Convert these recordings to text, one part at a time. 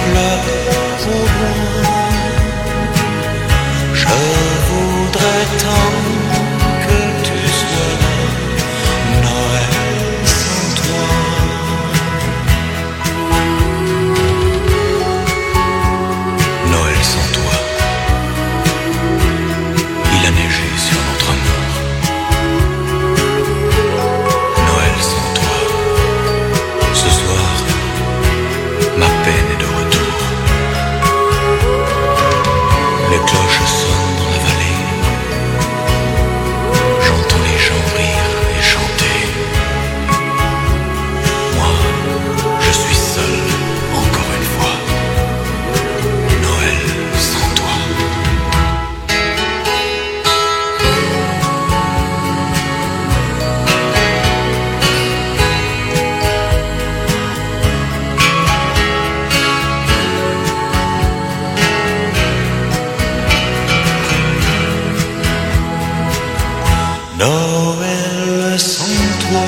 pleure au loin. Je voudrais tant que tu sois là, Noël sans toi. Noël sans toi, il a neigé sur notre amour. Noël sans toi, ce soir, ma peine est de retour. Les cloches sonnent dans la vallée. J'entends les gens rire et chanter. Moi, je suis seul, encore une fois. Noël sans toi. Noël sans toi,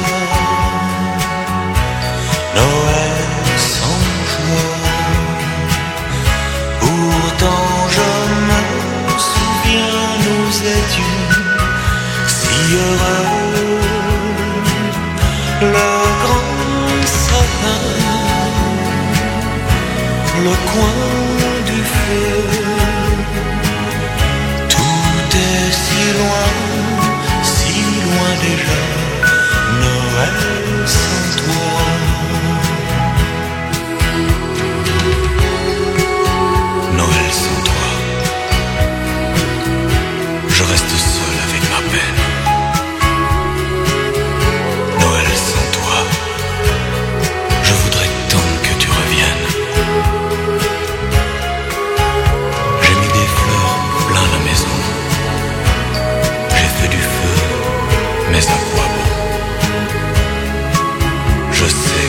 Noël sans joie. Pourtant je me souviens, nous étions si heureux. Le grand sapin, le coin du feu, tout est si loin déjà, Noël sans toi. Noël sans toi, je reste seul avec ma peine. Noël sans toi, je voudrais tant que tu reviennes. J'ai mis des fleurs plein la maison, j'ai fait du feu, mais à quoi bon? Je sais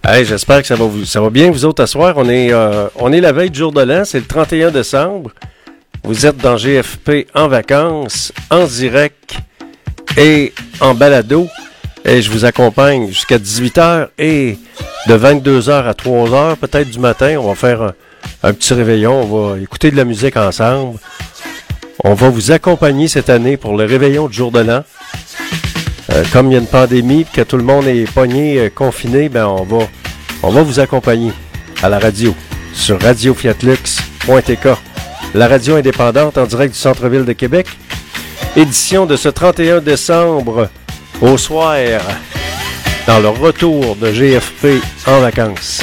Hey, j'espère que ça va bien vous autres à soir. On est la veille du jour de l'an, c'est le 31 décembre. Vous êtes dans GFP en vacances, en direct et en balado. Et je vous accompagne jusqu'à 18h et de 22h à 3h, peut-être du matin. On va faire un petit réveillon, on va écouter de la musique ensemble. On va vous accompagner cette année pour le réveillon du jour de l'an. Comme il y a une pandémie et que tout le monde est pogné, confiné, ben on va vous accompagner à la radio sur radiofiatlux.tk, la radio indépendante en direct du centre-ville de Québec. Édition de ce 31 décembre au soir, dans le retour de GFP en vacances.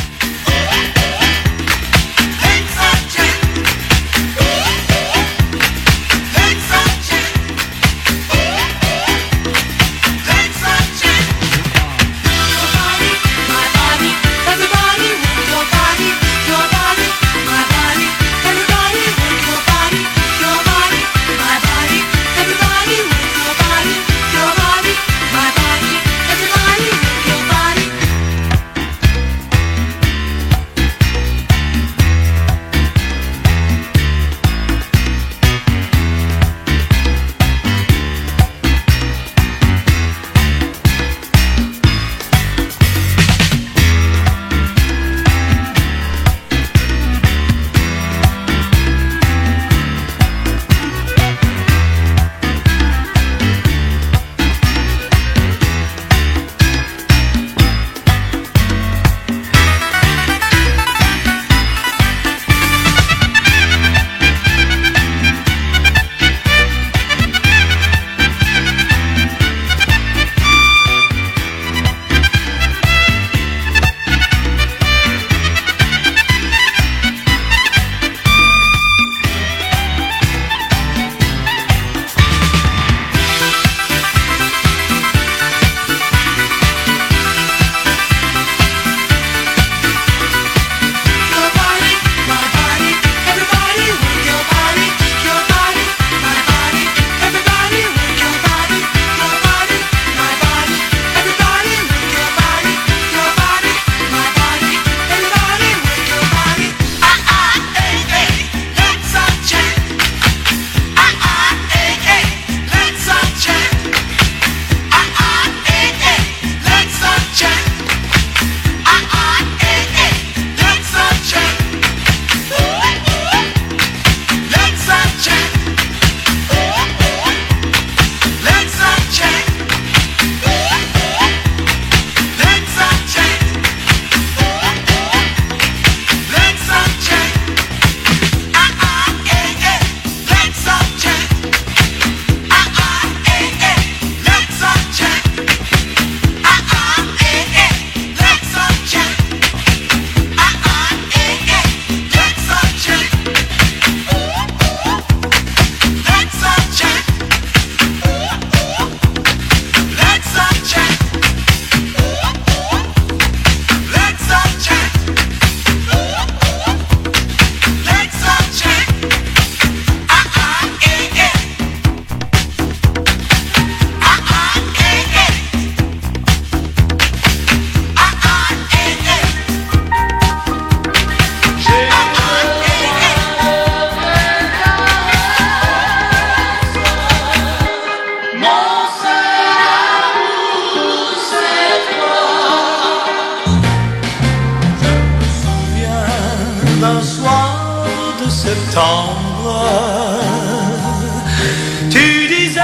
Tu disais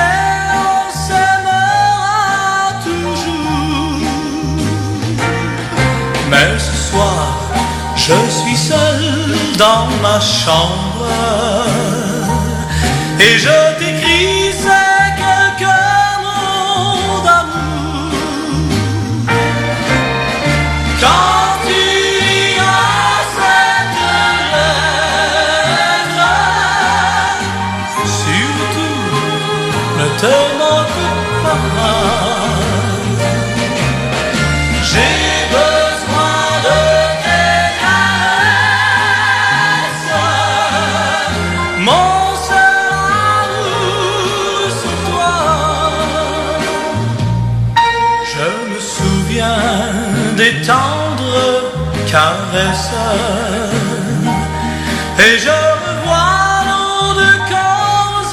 on s'aimera toujours, mais ce soir je suis seul dans ma chambre et je t'écris ces quelques mots d'amour. Quand tu liras cette lettre, surtout ne te moque pas. J'ai besoin de tes caresses, mon seul amour. caresse et je revois nos deux corps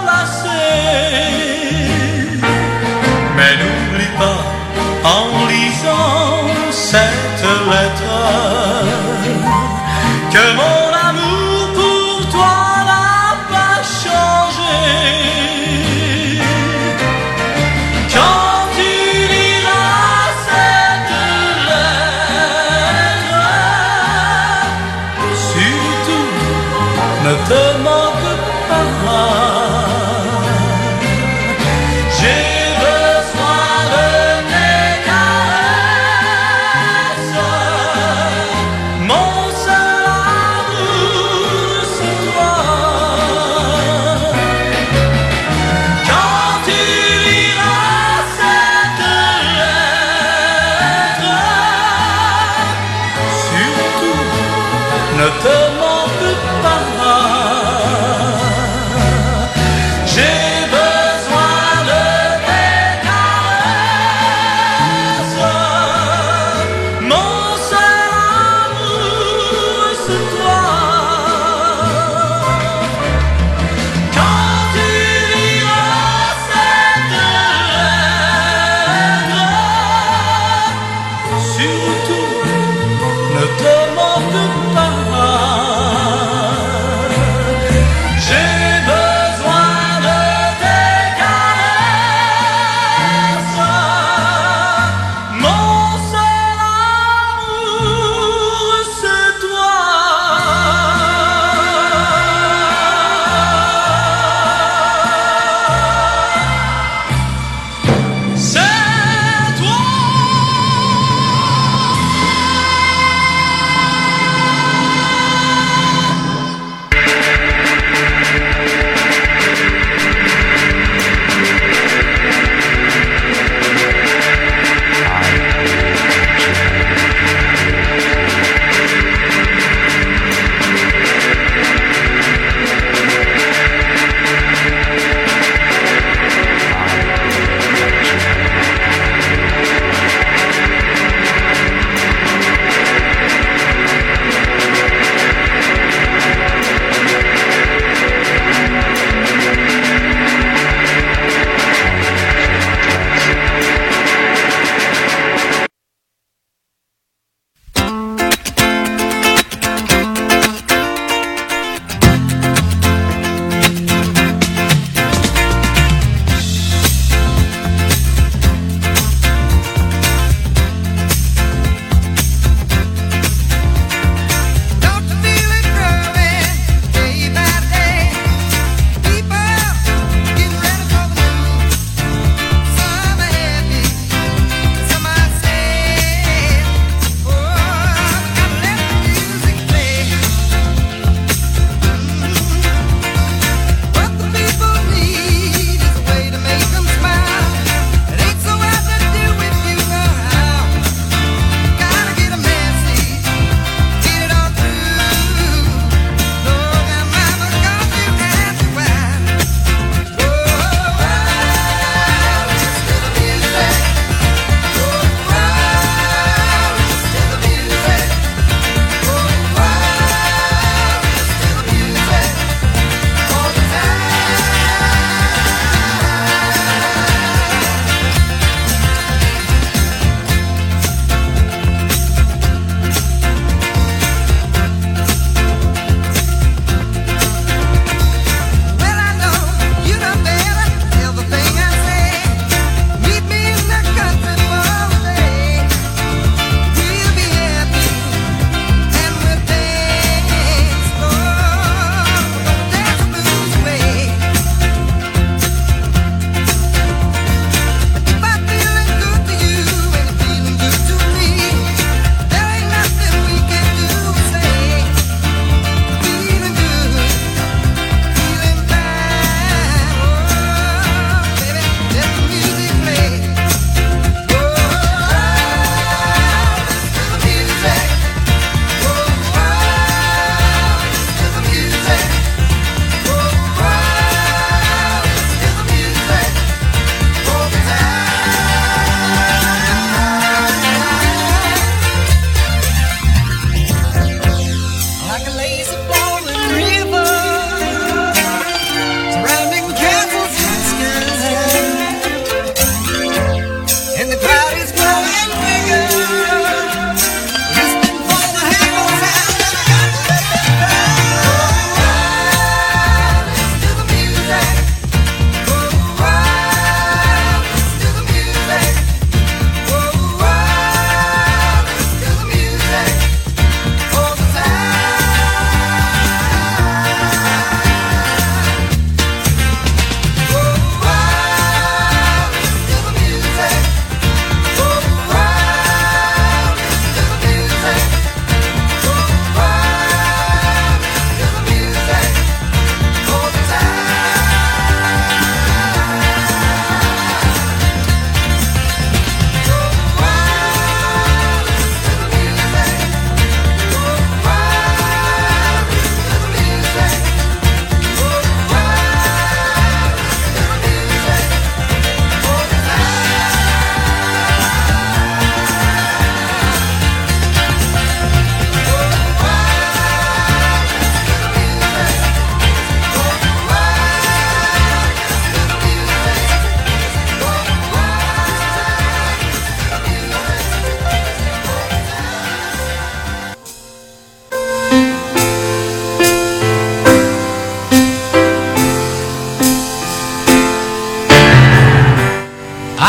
enlacés. Mais n'oublie pas en lisant cette lettre que mon amour pour toi n'a pas changé. Quand tu liras cette lettre, surtout ne te manque pas. J'ai besoin de tes caresses, mon seul amour c'est toi. Quand tu liras cette lettre, surtout ne te manque pas. J'ai besoin de tes caresses, mon seul amour c'est toi. Quand tu liras cette lettre, surtout ne te manque pas.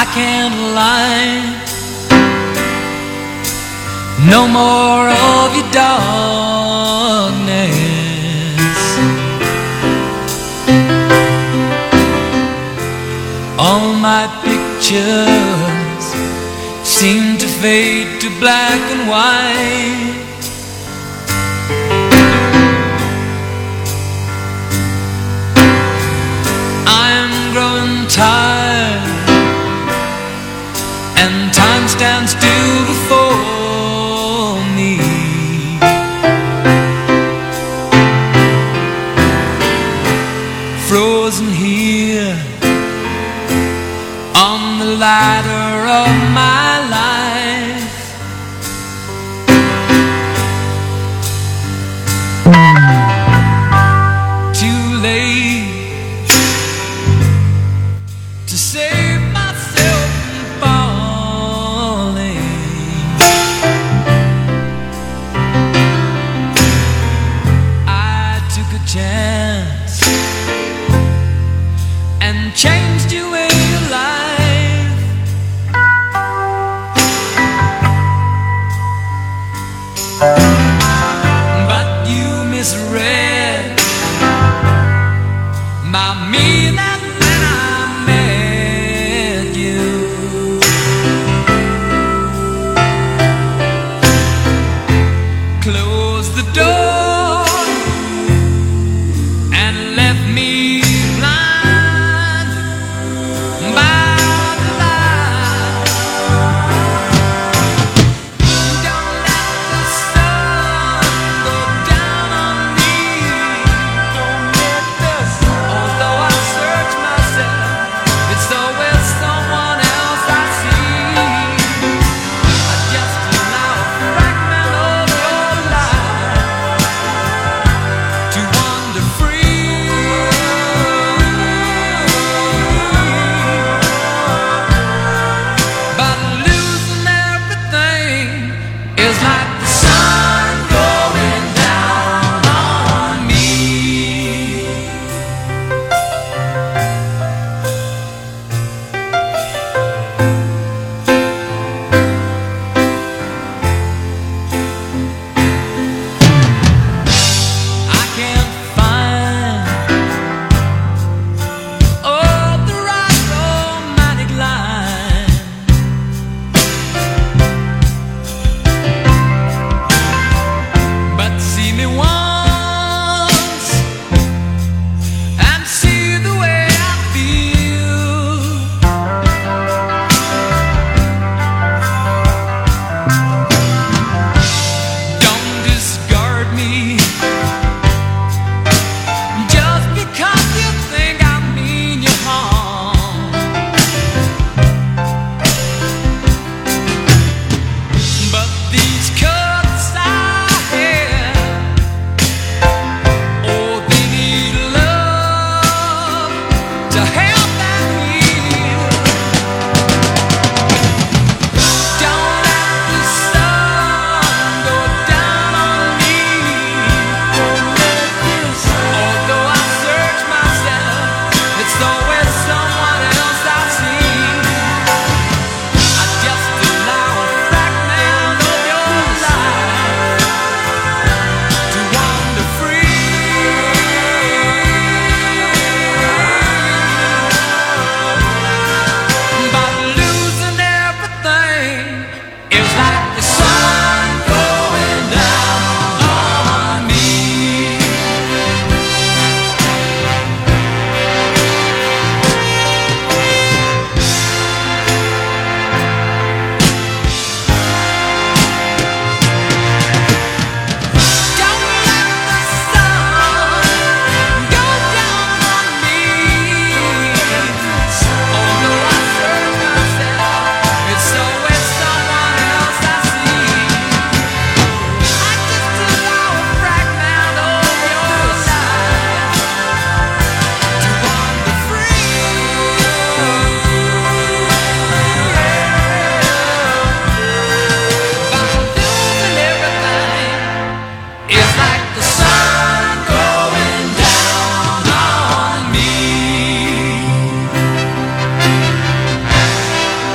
can't lie. No more of your darkness. All my pictures seem to fade to black and white. I'm growing tired, and time stands still before me. Frozen here on the ladder of my life. Too late to save myself from falling. I took a chance and changed your way of life. But you misread my meaning when I met you. Close the door and left me blind by the light. Don't let the sun go down on me. Don't let this. Although I search myself, it's always someone else I see. I just allow a fragment of your life to wander free. But losing everything is like the sun going down on me. I can't find the right romantic line. But see me once and see the way I feel. Don't discard me just because you think I mean you harm. But these cuts I have, oh, they need love to help them heal. Don't let the sun go down on me. Don't let this. Although I search myself, it's always someone else I see. I just allow a fragment of your life to wander free. But losing everything is like the sun going down on me. Don't let the sun go down on me. Although I search myself, it's always someone else I see. I just allow a fragment of your life to wander free. By losing everything, it's like the sun going down on me.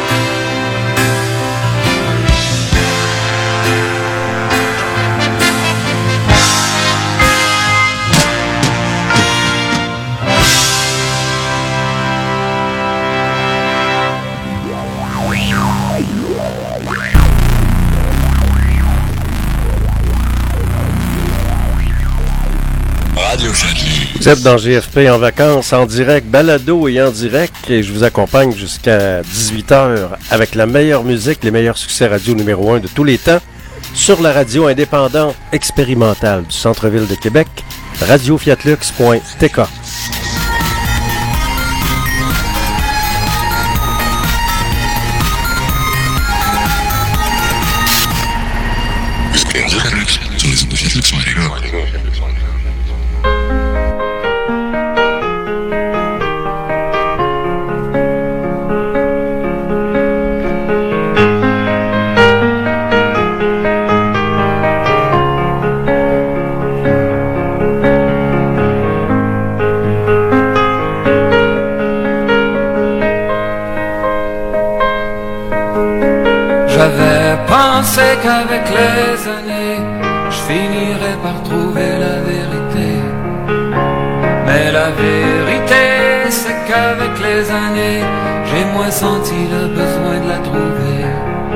Vous êtes dans GFP en vacances, en direct, balado et en direct, et je vous accompagne jusqu'à 18h avec la meilleure musique, les meilleurs succès radio numéro 1 de tous les temps, sur la radio indépendante expérimentale du centre-ville de Québec, radiofiatlux.tk. J'avais pensé qu'avec les années, je finirais par trouver la vérité. Mais la vérité, c'est qu'avec les années, j'ai moins senti le besoin de la trouver.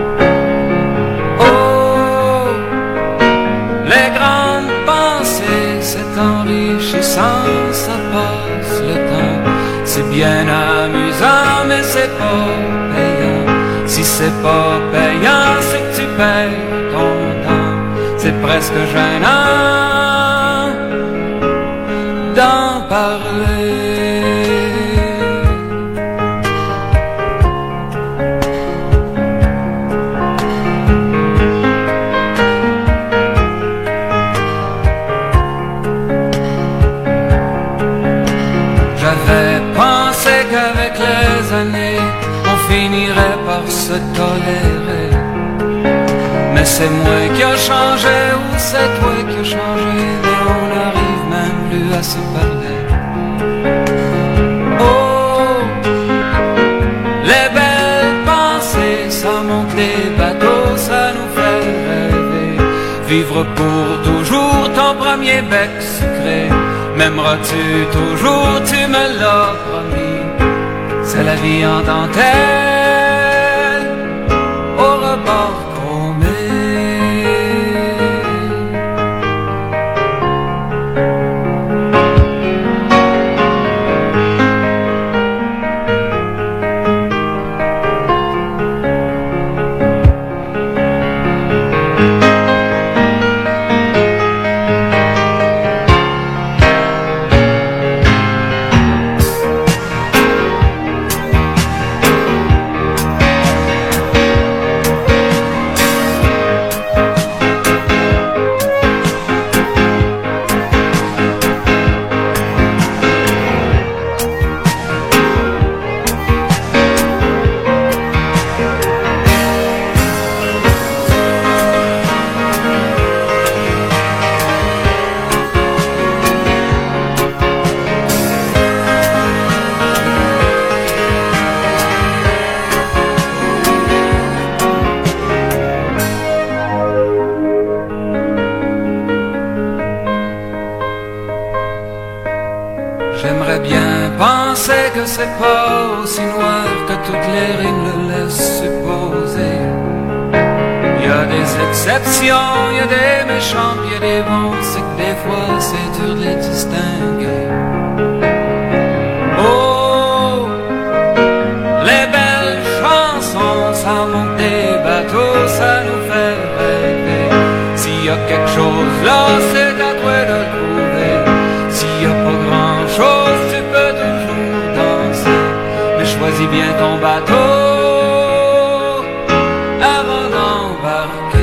Oh, les grandes pensées, c'est enrichissant, ça passe le temps. C'est bien amusant, mais c'est pas payant. Si c'est pas payant, c'est que tu perds ton temps. C'est presque gênant d'en parler. J'avais pensé qu'avec les années, on finirait par se tolérer. Mais c'est moi qui a changé ou c'est toi qui a changé, mais on n'arrive même plus à se parler. Oh, les belles pensées, ça monte des bateaux, ça nous fait rêver. Vivre pour toujours ton premier bec sucré. M'aimeras-tu toujours, tu me l'as promis. C'est la vie en dentelle, au rebord chromé. J'aimerais bien penser que c'est pas aussi noir que toutes les rimes le laissent supposer. Y a des exceptions, y a des méchants, y a des bons, c'est que des fois c'est dur de les distinguer. Oh, les belles chansons, ça monte des bateaux, ça nous fait rêver. S'il y a quelque chose là, c'est à toi de le trouver. S'il y a pas grand chose, tu peux toujours danser, mais choisis bien ton bateau avant d'embarquer.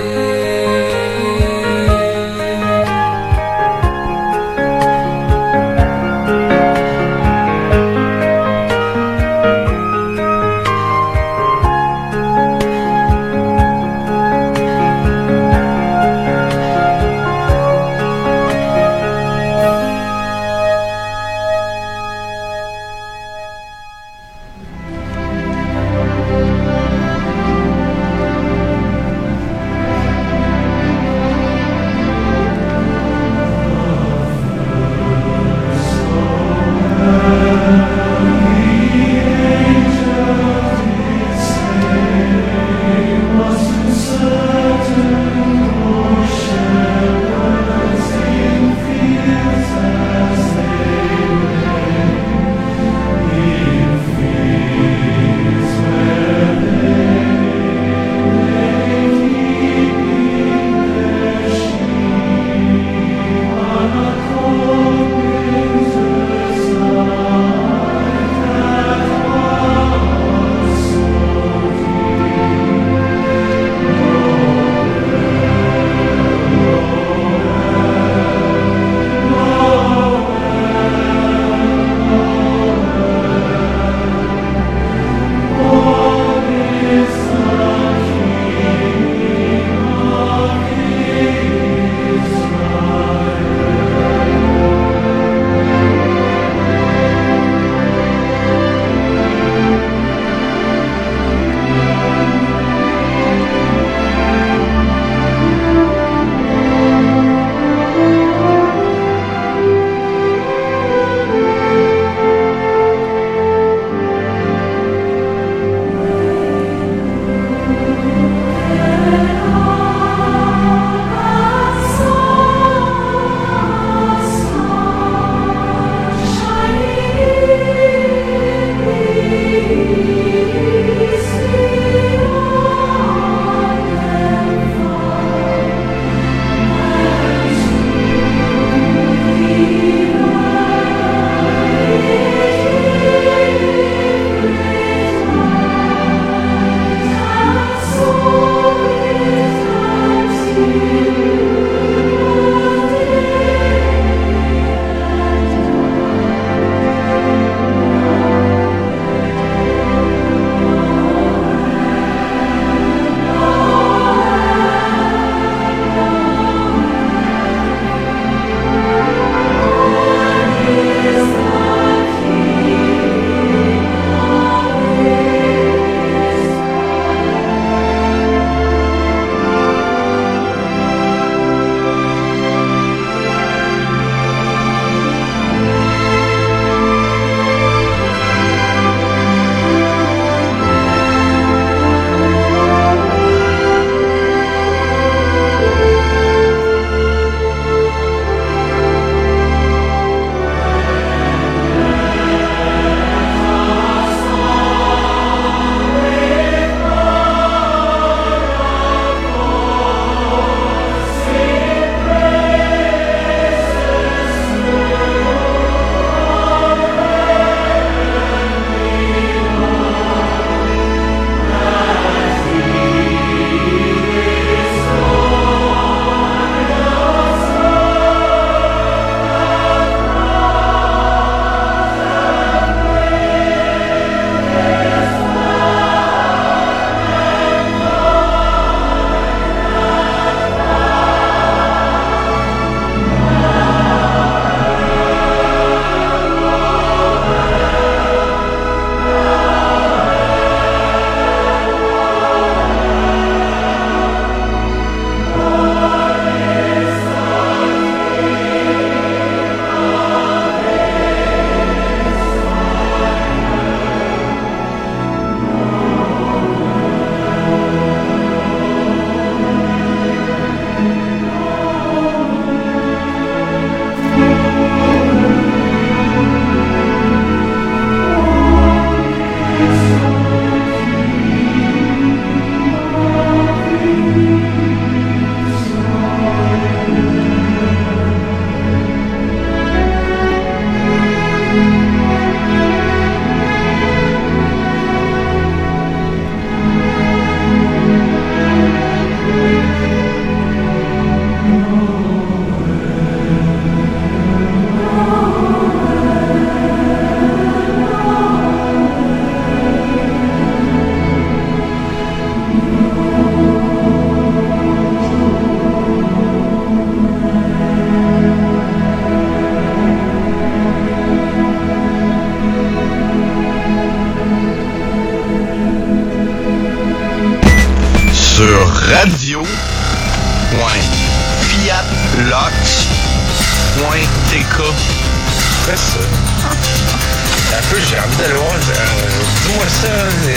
.tk. C'est ça. Un peu, j'ai envie d'aller voir. Dis-moi ça,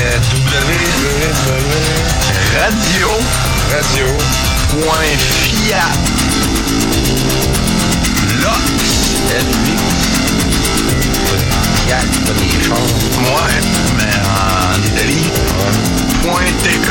Radio.fiat. Lox. LX. Fiat, pas des chars. Ouais, mais en Italie. .tk.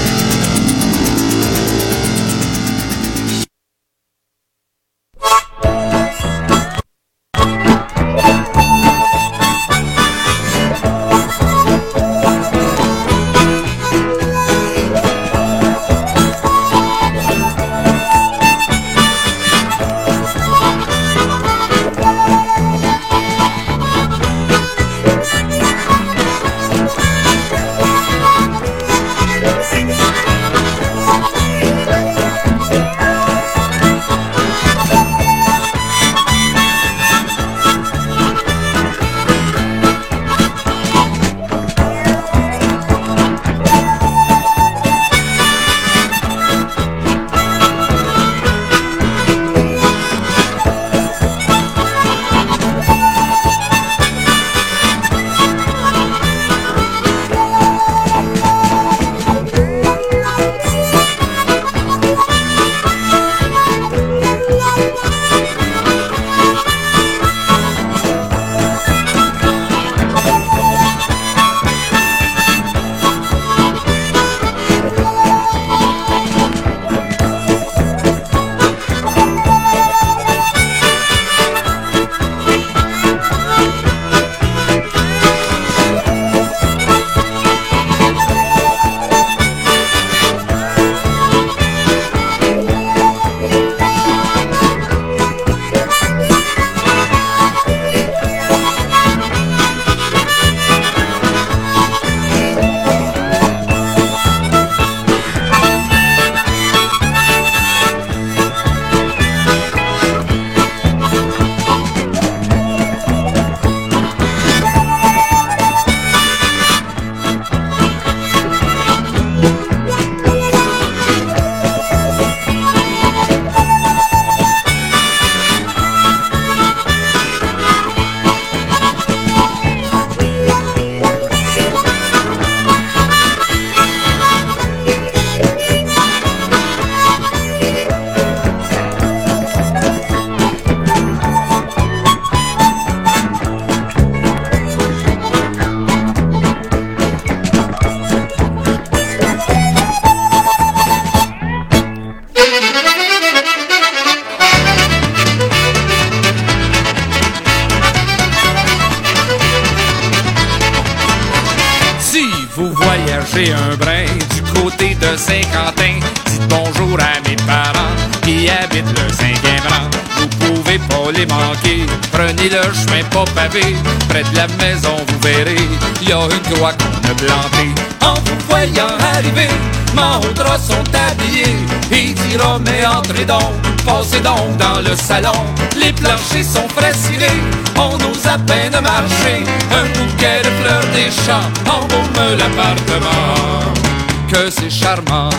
voyager un brin du côté de Saint-Quentin. Dites bonjour à mes parents qui habitent le Saint-Guimbran. Vous pouvez pas les manquer, prenez le chemin pas pavé. Près de la maison vous verrez, il y a une croix qu'on a plantée. En vous voyant arriver, Mandras sont habillés. Il dira mais entrez donc, passez donc dans le salon. Les planchers sont frais cirés, on ose à peine marcher. Un bouquet de fleurs des champs embaume l'appartement. Que c'est charmant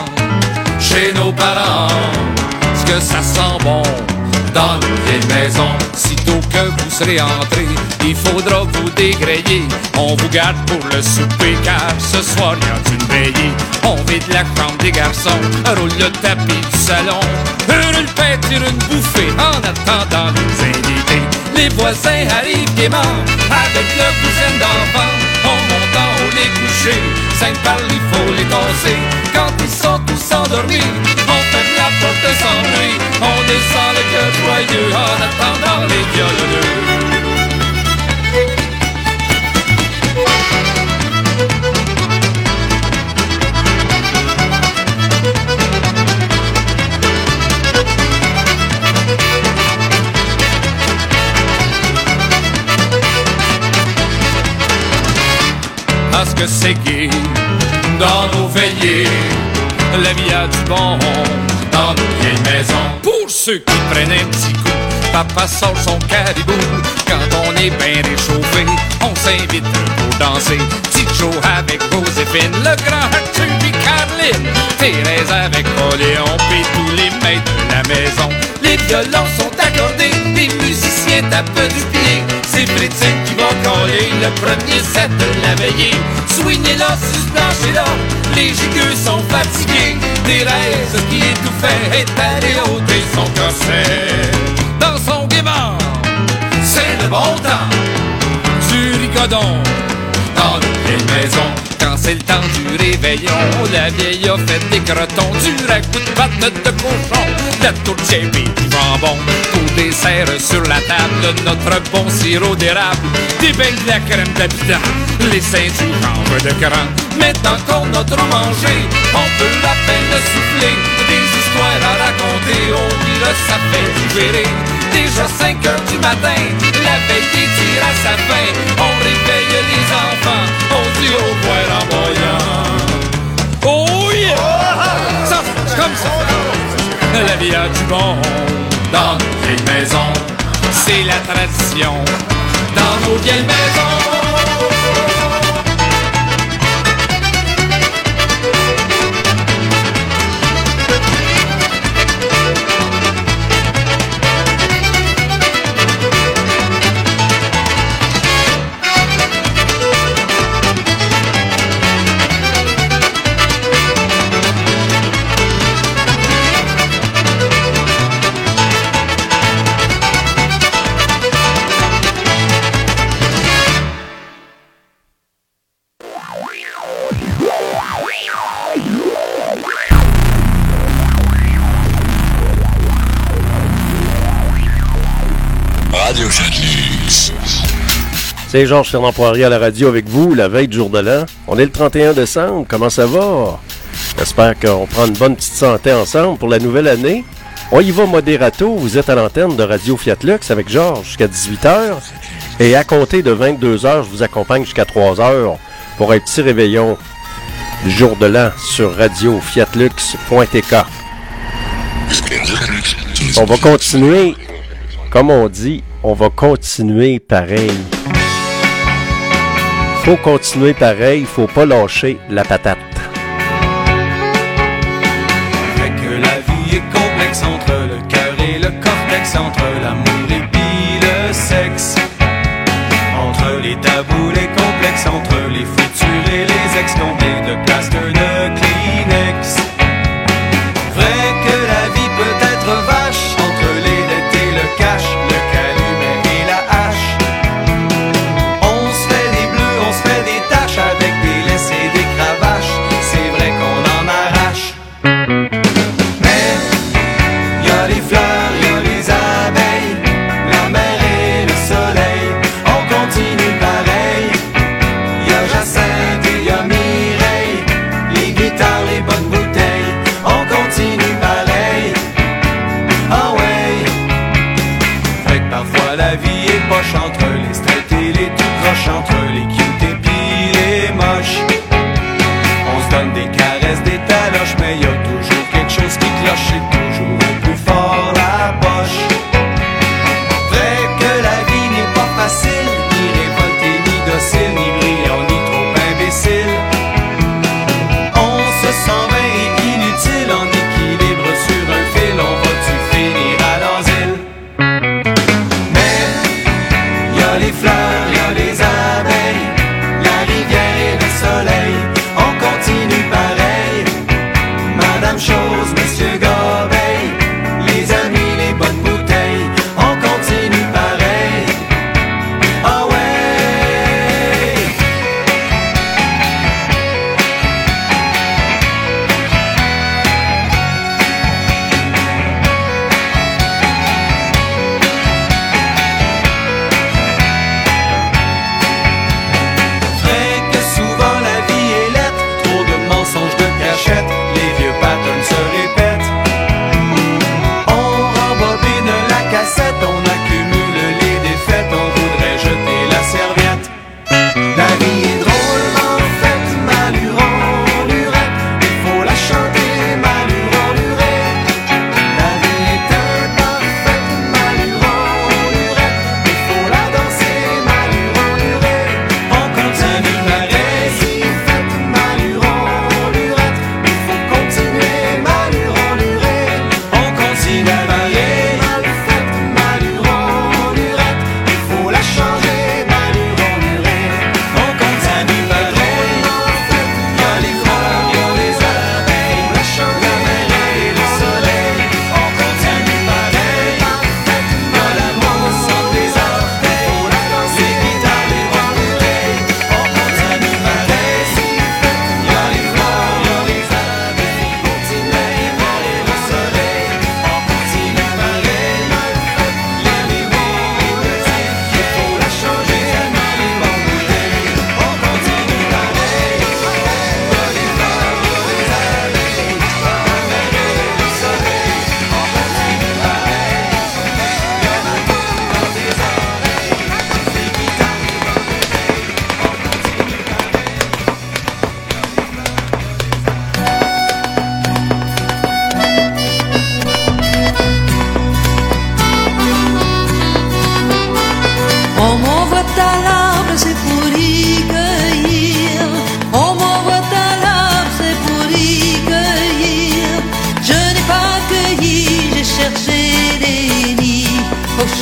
chez nos parents, ce que ça sent bon dans nos vieilles maisons. Sitôt que vous serez entrés, il faudra vous dégrayer. On vous garde pour le souper car ce soir il y a une veillée. On vide la chambre des garçons, roule le tapis du salon, hurle le pain, tire une bouffée en attendant les invités. Les voisins arrivent gaiement avec leur cousin d'enfant. On monte en haut les coucher, 5 par il faut les tasser. Quand ils sont tous endormis, on ferme la porte sans bruit. On descend le cœur joyeux en attendant les violoneux. Parce que c'est gai dans nos veillées, la vie a du bon dans nos vieilles maisons. Pour ceux qui prennent un petit coup, papa sort son caribou. Quand on est bien réchauffé, on s'invite pour danser. Petit Joe avec Joséphine, le grand Arthur puis Caroline, Thérèse avec Poléon, puis tous les maîtres de la maison. Les violons sont accordés, les musiciens tapent du pied. C'est Britine qui va coller le premier set de la veillée. Swingez-là, susplanchez-là, les gigueux sont fatigués. Thérèse qui étouffait est allée ôter son corset. Dans son gaiement, c'est le bon temps du rigodon dans une vieille maison. Quand c'est le temps du réveillon, la vieille a fait des crotons, du ragoût de patte de cochon, de la tourtière et du jambon. Au dessert sur la table, notre bon sirop d'érable, des beignes de la crème d'habitant, les seins du chanvre de cran. Maintenant qu'on a trop mangé, on peut à peine souffler, des histoires à raconter, on dirait ça fait digérer. Déjà 5 heures du matin, la veille tire à sa fin, on réveille les enfants, on dit au poêle en boyant. Oh yeah! Ça, c'est comme ça. La vie a du bon dans nos vieilles maisons, c'est la tradition dans nos vieilles maisons. C'est Georges Fernand Poirier à la radio avec vous, la veille du jour de l'an. On est le 31 décembre, comment ça va? J'espère qu'on prend une bonne petite santé ensemble pour la nouvelle année. On y va modérato, vous êtes à l'antenne de Radio Fiat Lux avec Georges jusqu'à 18h. Et à compter de 22h, je vous accompagne jusqu'à 3h pour un petit réveillon du jour de l'an sur radiofiatlux.tk. On va continuer, comme on dit, on va continuer pareil. Faut continuer pareil, faut pas lâcher la patate. Fait que la vie est complexe entre le cœur et le cortex, entre l'amour et puis le sexe, entre les tabous, les complexes, entre les futurs et les ex, combien de plasters de Kleenex. Vrai que la vie peut être vache, entre les dettes et le cash, le calumet et la hache. On se fait des bleus, on se fait des taches avec des laisses et des cravaches, c'est vrai qu'on en arrache. Mais y a les fleurs, y a les abeilles, la mer et le soleil, on continue pareil. Y a Jacinthe et y a Mireille, les guitares, les bonnes bouteilles, on continue pareil. Ah ouais. Fait que parfois la vie est poche, entre les straight et les tout croches, entre les cute et puis les moches. On se donne des caresses, des taloches, mais y a toujours quelque chose qui cloche, c'est toujours un peu fort la poche. Vrai que la vie n'est pas facile, ni révolté, ni docile, ni brillant, ni trop imbécile. On se sent vain et inutile, en équilibre sur un fil, on va-tu finir à l'asile? Mais y a les fleurs, y a les abeilles,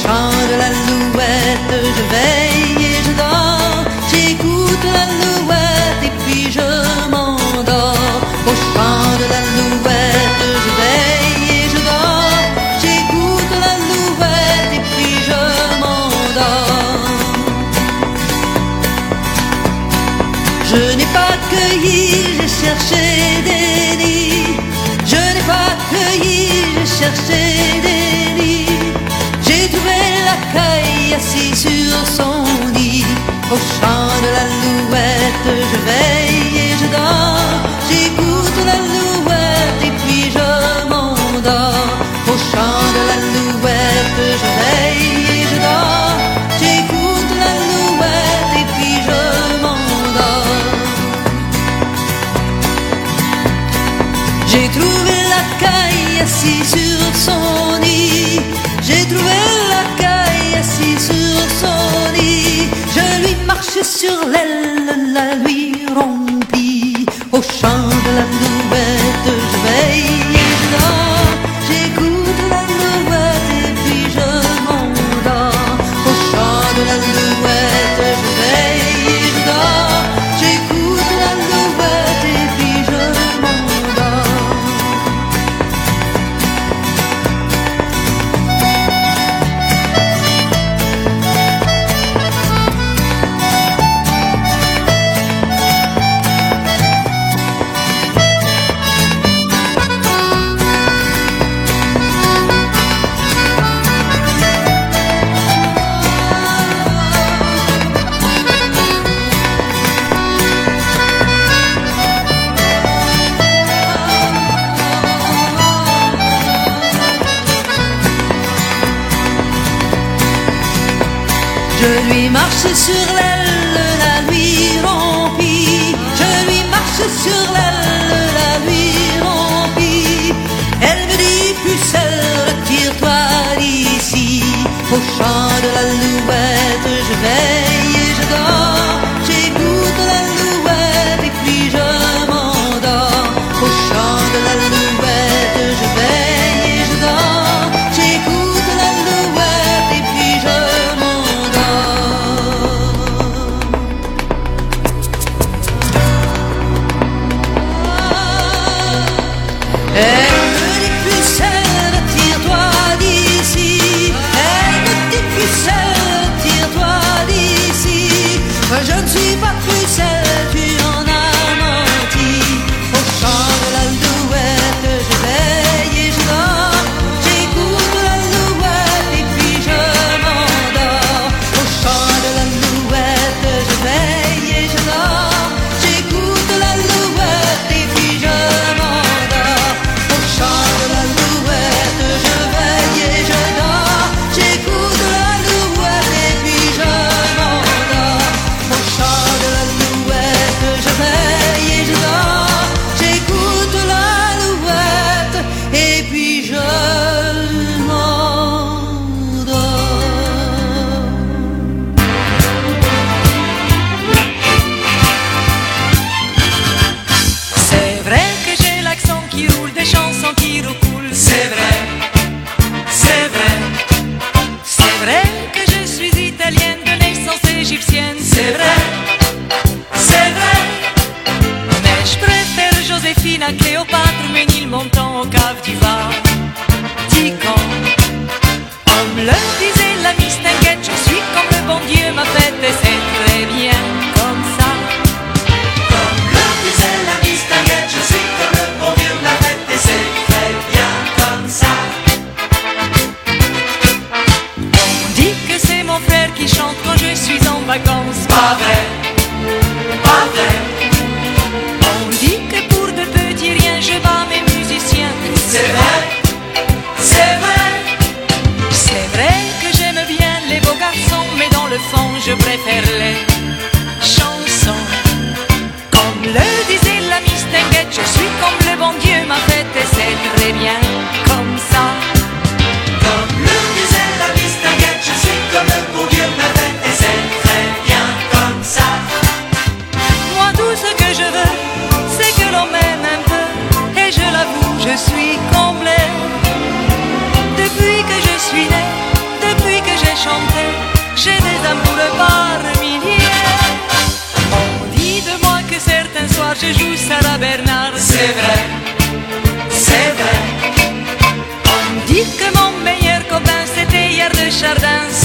chant de l'alouette, je veille et je dors. J'écoute l'alouette et puis je m'endors. Au chant de l'alouette, je veille et je dors. J'écoute l'alouette et puis je m'endors. Je n'ai pas cueilli, j'ai cherché des nids. Je n'ai pas cueilli, j'ai cherché des nids. J'ai trouvé la caille assise sur son nid. Au chant de l'alouette, je veille et je dors. J'écoute l'alouette et puis je m'endors. Au chant de l'alouette, je veille et je dors. J'écoute l'alouette et puis je m'endors. J'ai trouvé la caille assise sur son nid. J'ai trouvé la caille assise sur son nid. Je lui marche sur l'aile, la lui rompit. Au chant de l'alouette, je veille et je dors. J'écoute l'alouette et puis je m'endors. Au chant de l'alouette, je veille et je dors. J'écoute l'alouette et puis je m'endors. Je lui marche sur l'aile, la lui rompit. Je lui marche sur l'aile, la lui rompit. Elle me dit, pucelle, retire-toi d'ici. Au chant de l'alouette, je veille et je dors. J'écoute l'alouette et puis je m'endors. Au chant de l'alouette, je veille et je dors. J'écoute l'alouette et puis je Elle me dit pucelle, retire-toi d'ici. Elle me dit pucelle, retire-toi d'ici. Moi je ne suis pas pucelle, tu en as menti. Au chant de l'alouette, je veille et je dors. J'écoute l'alouette et puis je m'endors. Au chant de l'alouette, je veille et je dors. J'écoute l'alouette et puis je m'endors. Au chant de l'alouette, je veille et je dors. J'écoute l'alouette et puis je m'endors. Au chant de l'alouette, je veille et je dors. J'écoute l'alouette et puis je m'endors. C'est vrai que j'ai l'accent qui roule, des chansons qui recoulent. C'est vrai, c'est vrai. C'est vrai que je suis italienne de naissance égyptienne. C'est vrai, c'est vrai. Mais je préfère Joséphine à Cléopâtre, Ménilmontant au cave du Vatican. Comme le disait la Miss, t'inquiète, je suis comme le bon Dieu m'a fait et c'est très bien comme ça. Comme le disait la Miss, t'inquiète, je suis comme le bon Dieu m'a fait et c'est très bien comme ça. On dit que c'est mon frère qui chante quand je suis en vacances. Pas vrai, pas vrai. On dit que pour de petits riens je bats mes musiciens. C'est vrai, c'est vrai. C'est vrai que j'aime bien les beaux garçons, mais dans le fond je préfère les chansons. Comme le disait la Miss, t'inquiète, je suis comme le bon Dieu m'a fait et c'est très bien comme ça. Comme le disait la Miss, t'inquiète, je suis comme le bon Dieu m'a fait et c'est très bien comme ça. Moi tout ce que je veux, c'est que l'on m'aime un peu, et je l'avoue, je suis comblée. Depuis que je suis née, depuis que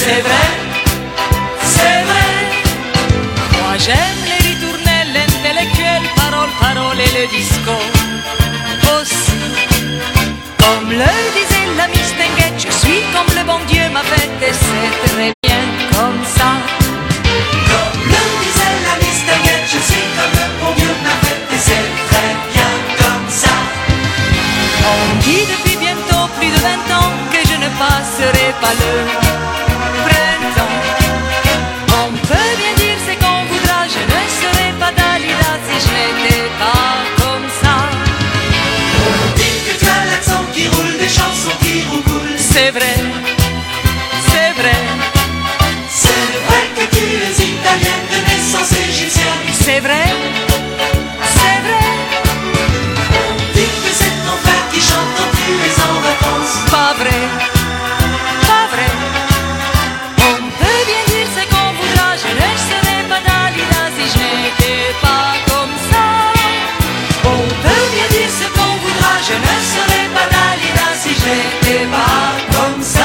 c'est vrai, c'est vrai. Moi j'aime les ritournelles, l'intellectuel, parole et le disco aussi. Comme le disait la Mistinguette, je suis comme le bon Dieu m'a fait et c'est très bien comme ça. Comme le disait la Mistinguette, je suis comme le bon Dieu m'a fait et c'est très bien comme ça. On dit depuis bientôt plus de 20 ans que je ne passerai pas le printemps. On peut bien dire c'est qu'on voudra, je ne serai pas Dalida si je n'étais pas comme ça. On dit que tu as l'accent qui roule, des chansons qui roucoulent. C'est vrai, c'est vrai. C'est vrai que tu es italienne de naissance égyptienne. C'est vrai, c'est vrai. On dit que c'est ton frère qui chante quand tu es en vacances. Pas vrai, pas vrai. On peut bien dire c'est qu'on voudra, je ne serais pas Dalida si je n'étais pas comme ça. On peut bien dire ce qu'on voudra, je ne serais pas Dalida si je n'étais pas comme ça.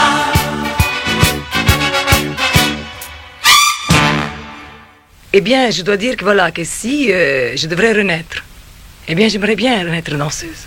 Eh bien, je dois dire que voilà, que si je devrais renaître, eh bien, j'aimerais bien renaître danseuse.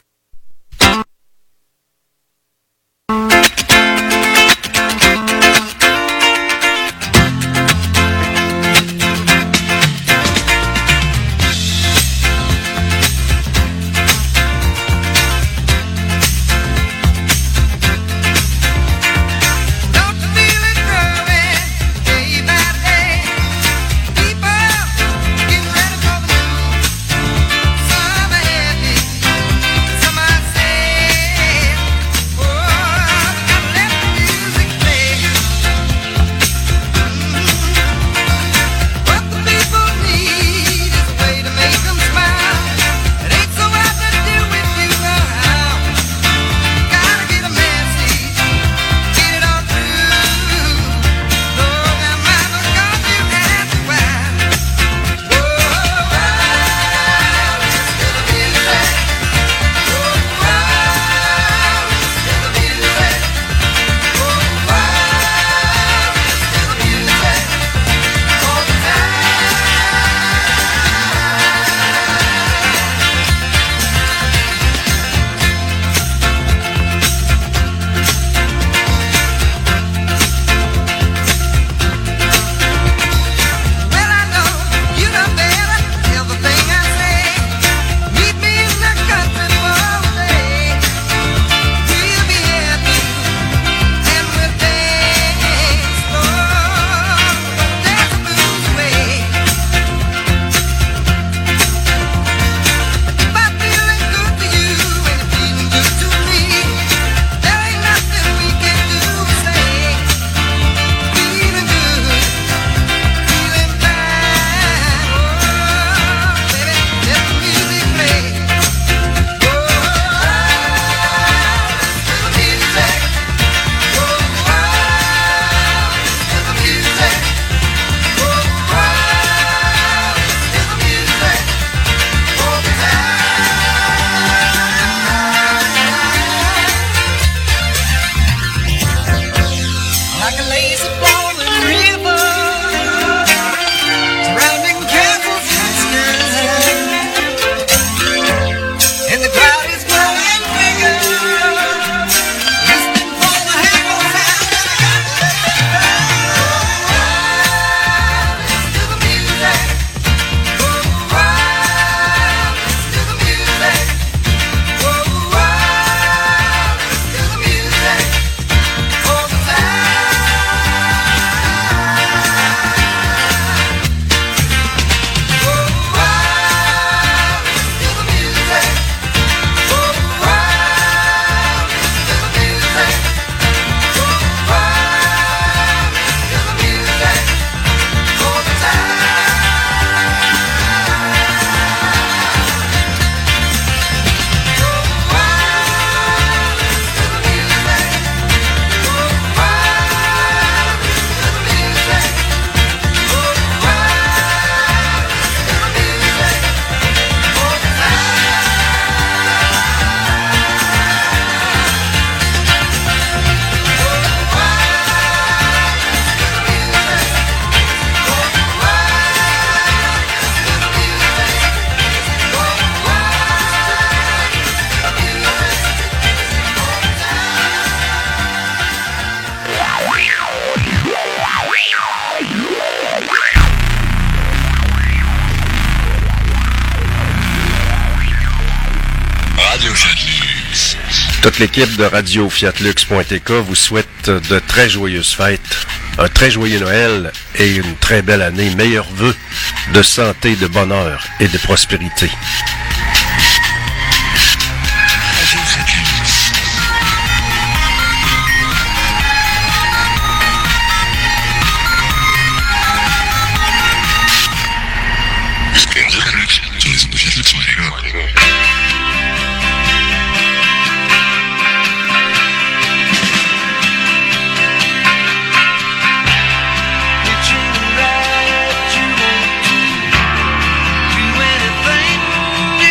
Toute l'équipe de Radio Fiatlux.tk vous souhaite de très joyeuses fêtes, un très joyeux Noël et une très belle année. Meilleurs vœux de santé, de bonheur et de prospérité. Do anything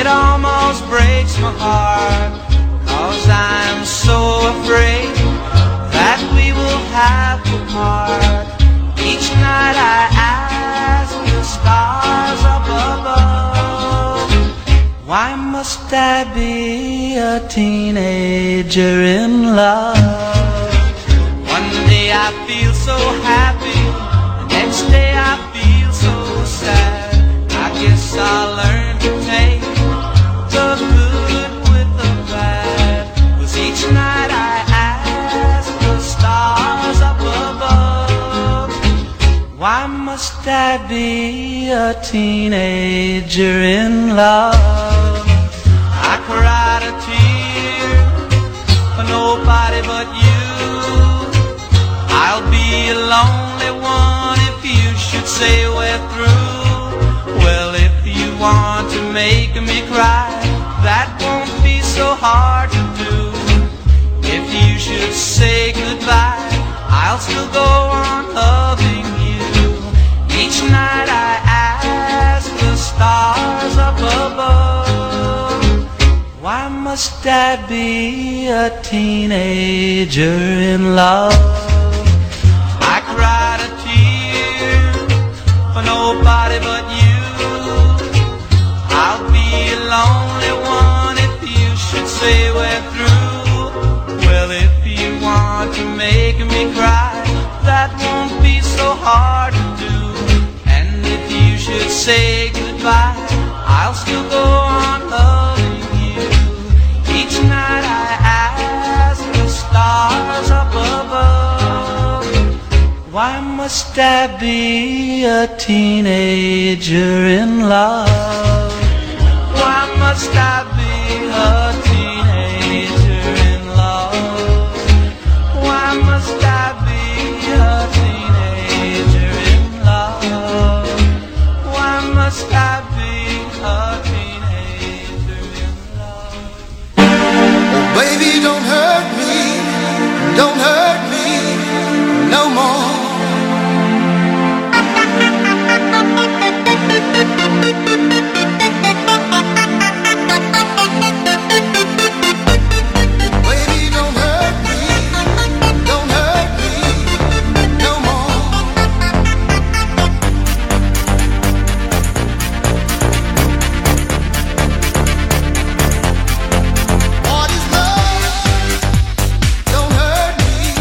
almost breaks my heart, 'cause I'm so afraid that we will have to part. Each night I ask the stars up above, why must I be a teenager in love? One day I feel so happy, the next day I feel so sad. I guess I'll learn to take the good with the bad, 'cause each night I ask the stars up above, why must I be a teenager in love? I cried a tear for nobody but you. I'll be a lonely one if you should say we're through. Well, if you want to make me cry, that won't be so hard to do. If you should say goodbye, I'll still go on loving you. Each night I ask the stars up above, why must I be a teenager in love? I cried a tear for nobody but you. I'll be a lonely one if you should say we're through. Well, if you want to make me cry, that won't be so hard to do. And if you should say goodbye, I'll still go on loving you. Each night I ask the stars up above, why must I be a teenager in love? Why must I be a teenager in love? Why must I be a teenager in love? Why must I be a teenager in love? Oh, baby, don't hurt me no more. What is love? Don't hurt me.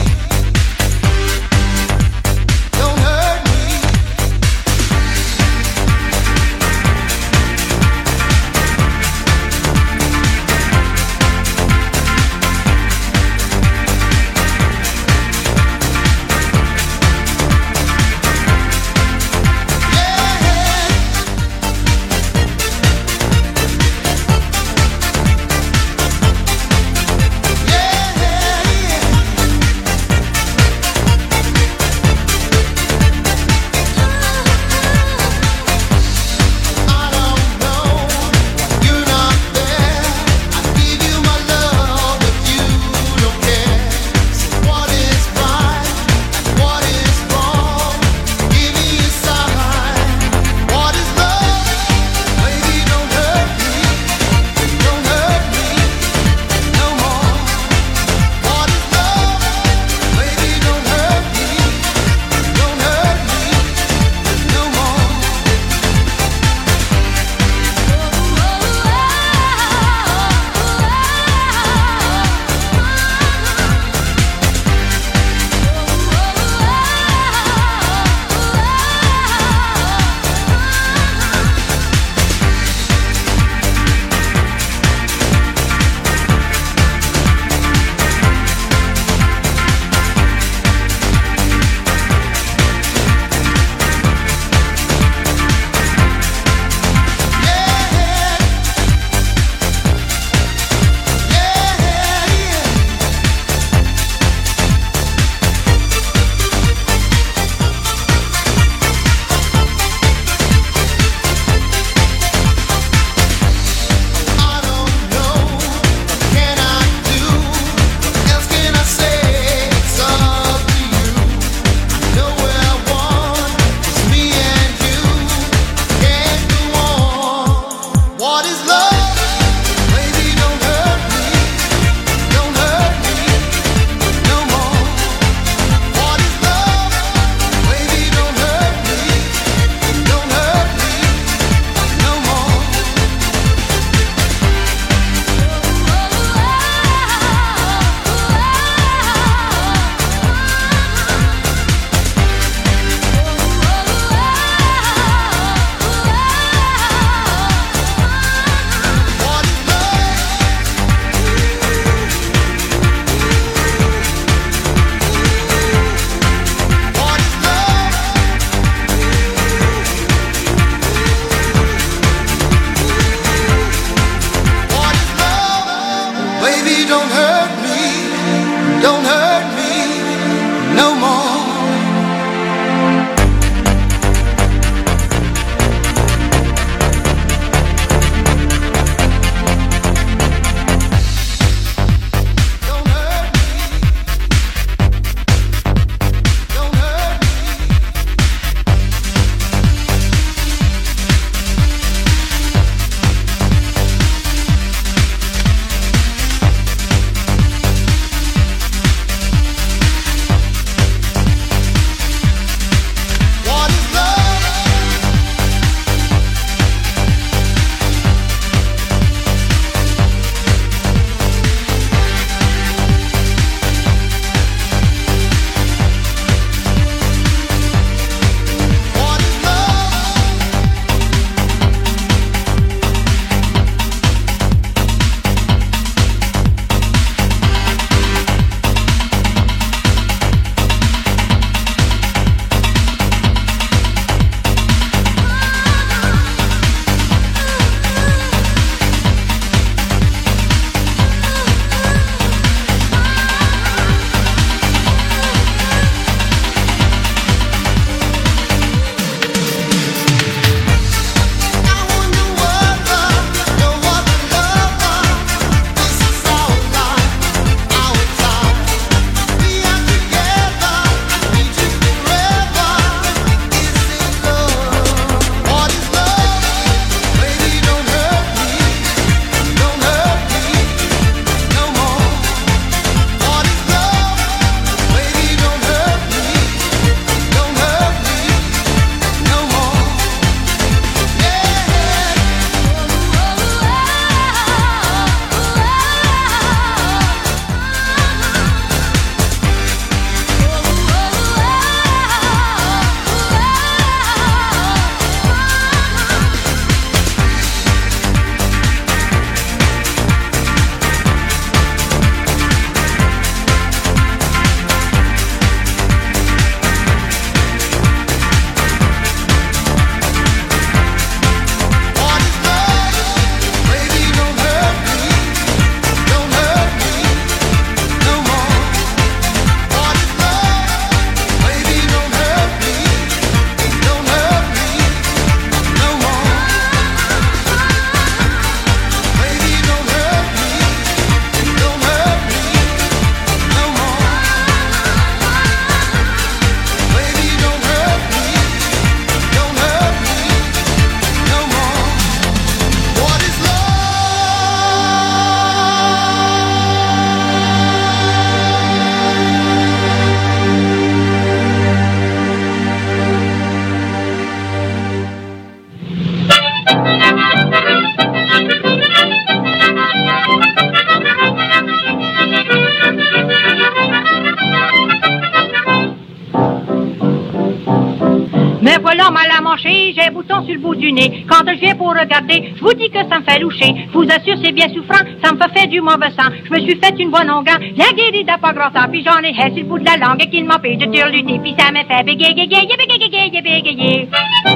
sur le bout du nez. Quand je viens pour regarder, je vous dis que ça me fait loucher. Je vous assure, c'est bien souffrant, ça me fait du mauvais sang. Je me suis fait une bonne longueur, la guérie n'a pas grand temps, puis j'en ai sur le bout de la langue qui m'empêche de turluter, puis ça me fait bégayer, bégayer, bégayer, bégayer.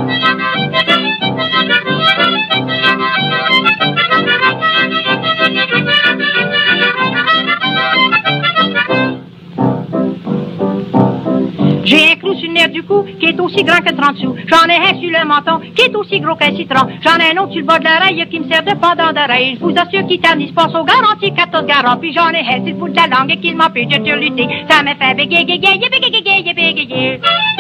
J'ai un clou sur le nerf du cou qui est aussi grand que 30 sous. J'en ai un sur le menton qui est aussi gros qu'un citron. J'en ai un autre sur le bas de l'oreille qui me sert de pendant d'oreille. Je vous assure qu'il ternisse pas son garantie 14 garants. Puis j'en ai un sur le bout de la langue qui m'empêche de turluter. Ça me fait bégayer, bégayer, bégayer, bégayer.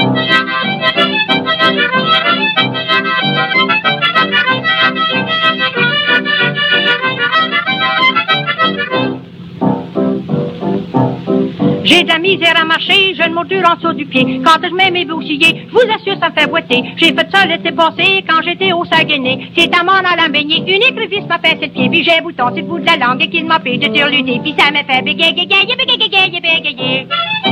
J'ai de la misère à marcher, j'ai une morsure en dessous du pied. Quand je mets mes boucliers, je vous assure, ça me fait boiter. J'ai fait ça l'été passé quand j'étais au Saguenay. C'est à m'en allant baigner, une écrevisse m'a fait le pied. Puis j'ai un bouton sur le bout de la langue qui m'empêche de turluter. Puis ça me fait bégayer, bégayer, bégayer, bégayer.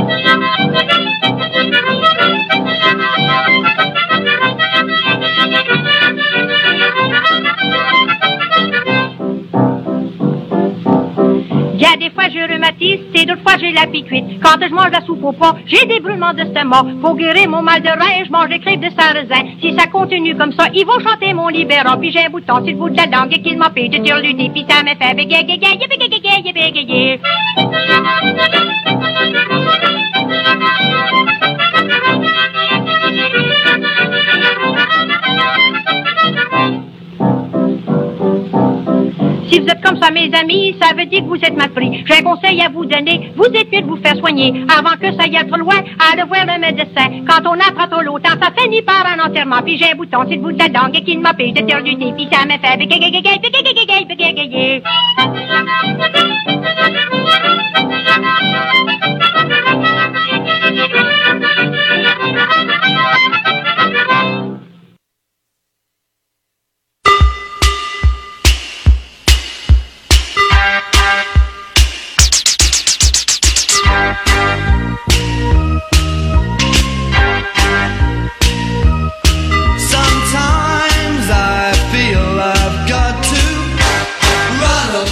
Il y a des fois je rhumatise, c'est d'autres fois j'ai la piquite. Quand je mange la soupe au pas, j'ai des brûlements d'estomac. Pour guérir mon mal de rein, je mange des crêpes de sarrasin. Si ça continue comme ça, ils vont chanter mon libéral. Puis j'ai un bouton sur le bout de la langue qui m'empêche de turluter. Puis ça me fait bégayer, bégayer, bégayer, bégayer. Si vous êtes comme ça, mes amis, ça veut dire que vous êtes mal pris. J'ai un conseil à vous donner, vous êtes mieux de vous faire soigner. Avant que ça y aille trop loin, allez voir le médecin. Quand on apprend trop longtemps, ça finit par un enterrement. Puis j'ai un bouton sur le bout de la langue qui m'empêche de turluter. Puis ça me fait bégayer, bégayer, bégayer, bégayer. Sometimes I feel I've got to run away.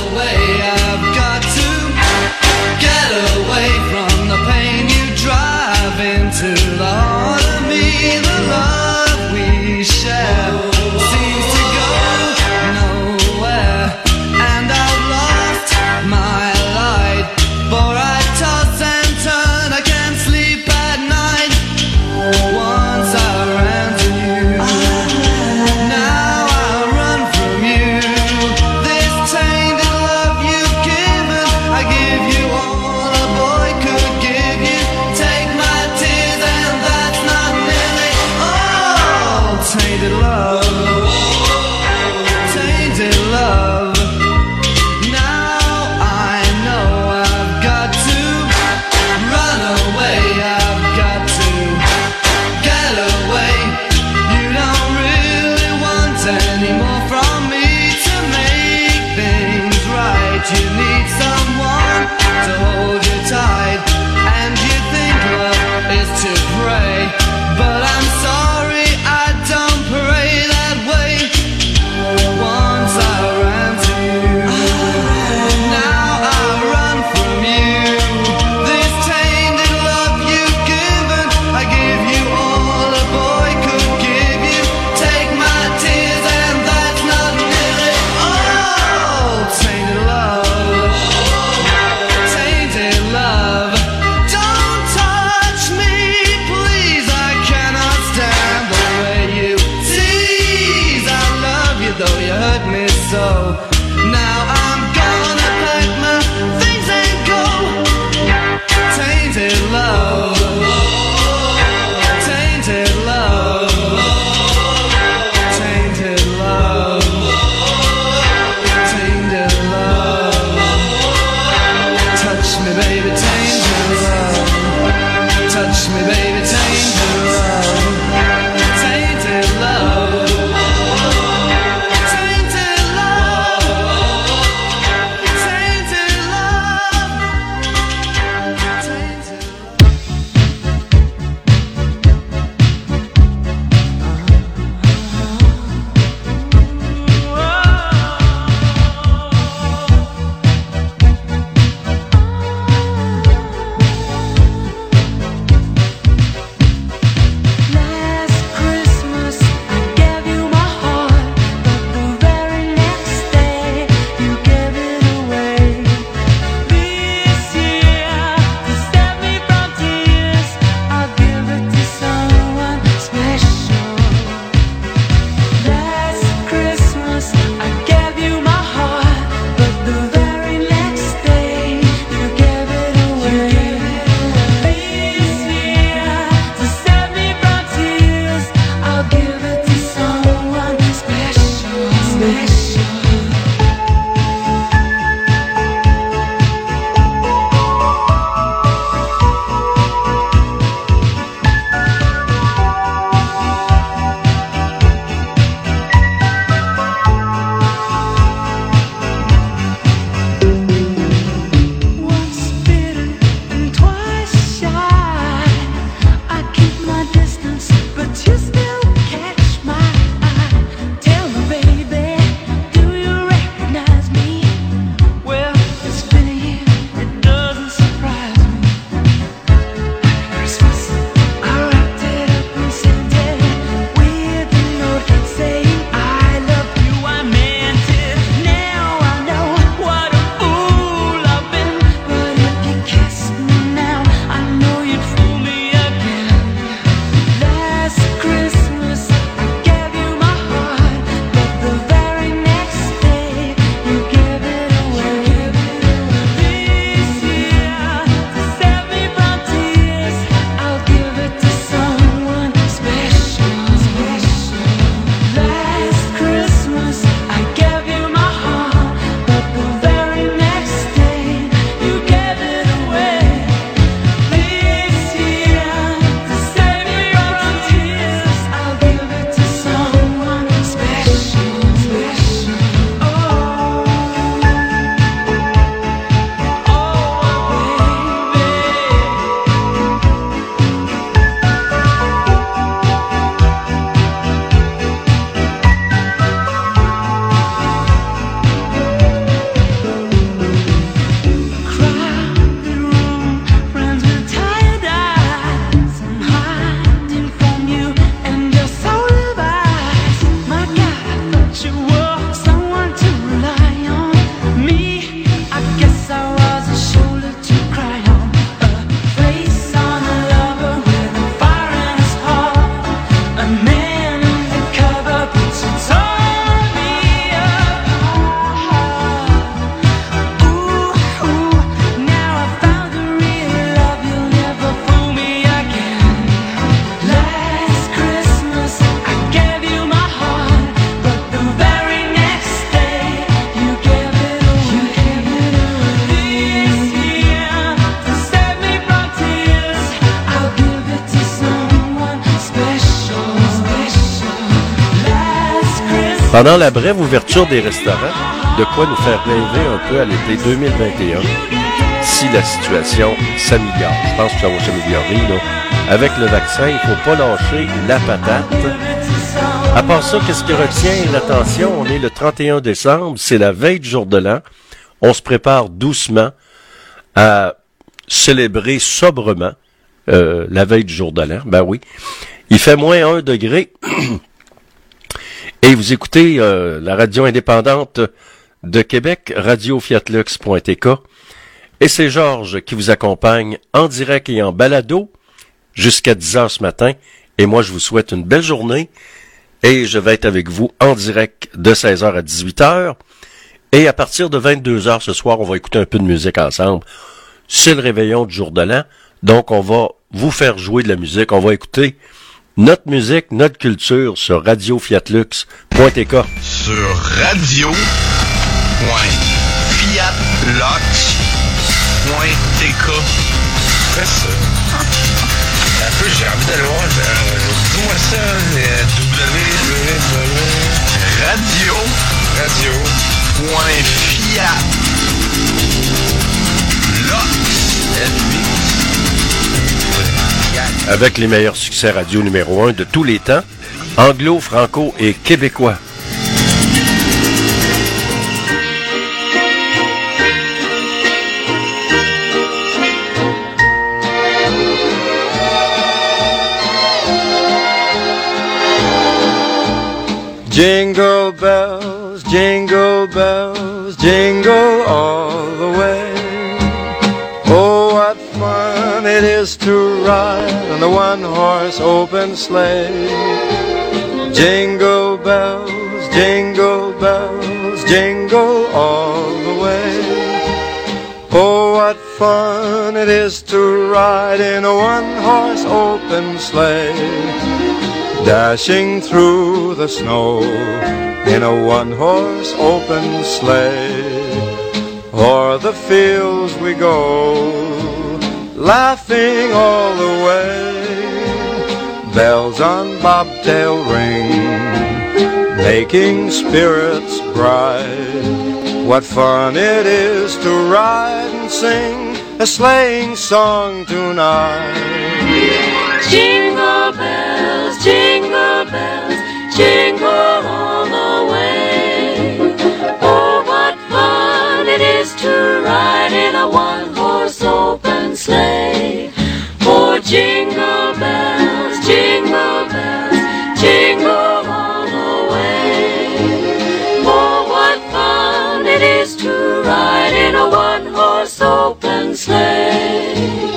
Pendant la brève ouverture des restaurants, de quoi nous faire rêver un peu à l'été 2021, si la situation s'améliore. Je pense que ça va s'améliorer, là. Avec le vaccin, il ne faut pas lâcher la patate. À part ça, qu'est-ce qui retient l'attention? On est le 31 décembre, c'est la veille du jour de l'an. On se prépare doucement à célébrer sobrement la veille du jour de l'an. Ben oui. Il fait moins 1 degré. Et vous écoutez la radio indépendante de Québec, radio-fiatlux.tk. Et c'est Georges qui vous accompagne en direct et en balado jusqu'à 10h ce matin. Et moi, je vous souhaite une belle journée. Et je vais être avec vous en direct de 16h à 18h. Et à partir de 22h ce soir, on va écouter un peu de musique ensemble. C'est le réveillon du jour de l'an. Donc, on va vous faire jouer de la musique. On va écouter notre musique, notre culture sur radio-fiatlux.tk. Sur radio.fiatlux.tk. Après ça. Un peu, j'ai envie d'aller voir. Dis-moi ça, Avec les meilleurs succès radio numéro 1 de tous les temps, anglo, franco et québécois. Jingle bells, jingle all the way. Oh, what fun it is to ride on the one-horse open sleigh. Jingle bells, jingle all the way. Oh, what fun it is to ride in a one-horse open sleigh. Dashing through the snow in a one-horse open sleigh. O'er the fields we go, laughing all the way. Bells on bobtail ring, making spirits bright. What fun it is to ride and sing a sleighing song tonight. Jingle bells, jingle all the way. Oh, what fun it is to ride in a one-horse open sleigh. Oh, jingle bells, jingle all the way. Oh, what fun it is to ride in a one-horse open sleigh.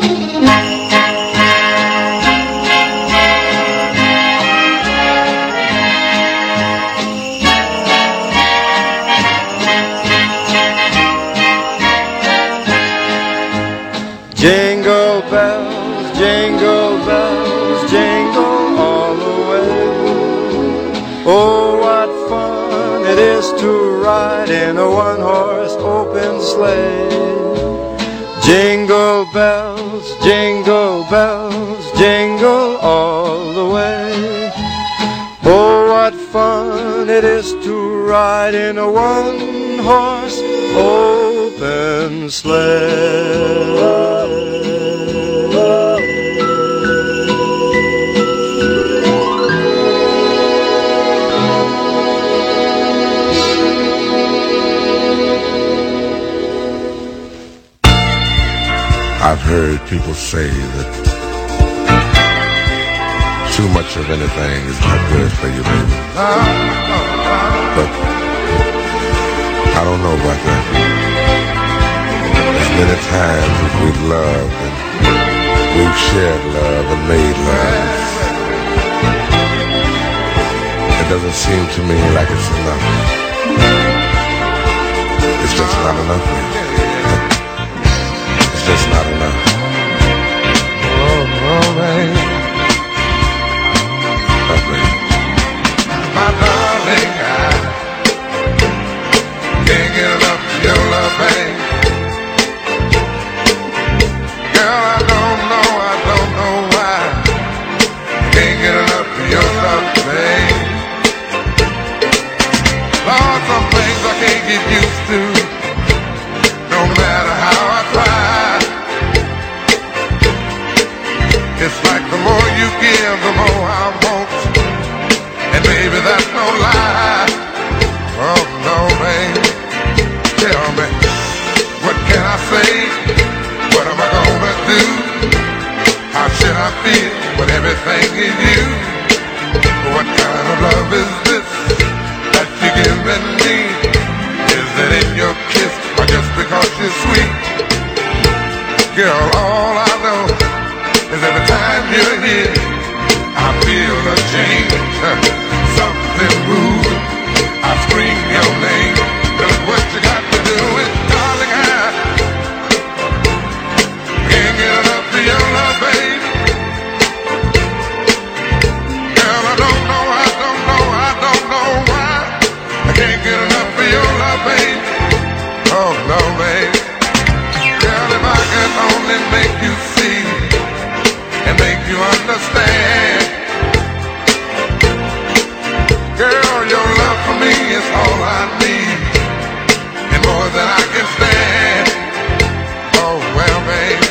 Jingle bells, jingle all the way. Oh, what fun it is to ride in a one-horse open sleigh. Jingle bells, jingle all the way. Oh, what fun it is to ride in a one-horse open sleigh. I've heard people say that too much of anything is not good for you, baby. But I don't know about that. As many times as we've loved and we've shared love and made love, it doesn't seem to me like it's enough. It's just not enough, baby. It's just not enough. Oh, baby. Oh, baby. My darling, I can't get enough of your love, baby. Girl, I don't know why. Can't get enough of your love, baby. say, what am I gonna do? How should I feel when everything is you? What kind of love is this that you're giving me? Is it in your kiss or just because you're sweet? Girl, all I know is every time you're here, I feel a change, something moving. I scream your name. Look what you got to do with, darling, I can't get enough of your love, baby. Girl, I don't know why I can't get enough of your love, baby. Oh, no, baby. Girl, if I could only make you see and make you understand. Girl, your love for me is all I need, and more than I can stand. Oh, well, babe,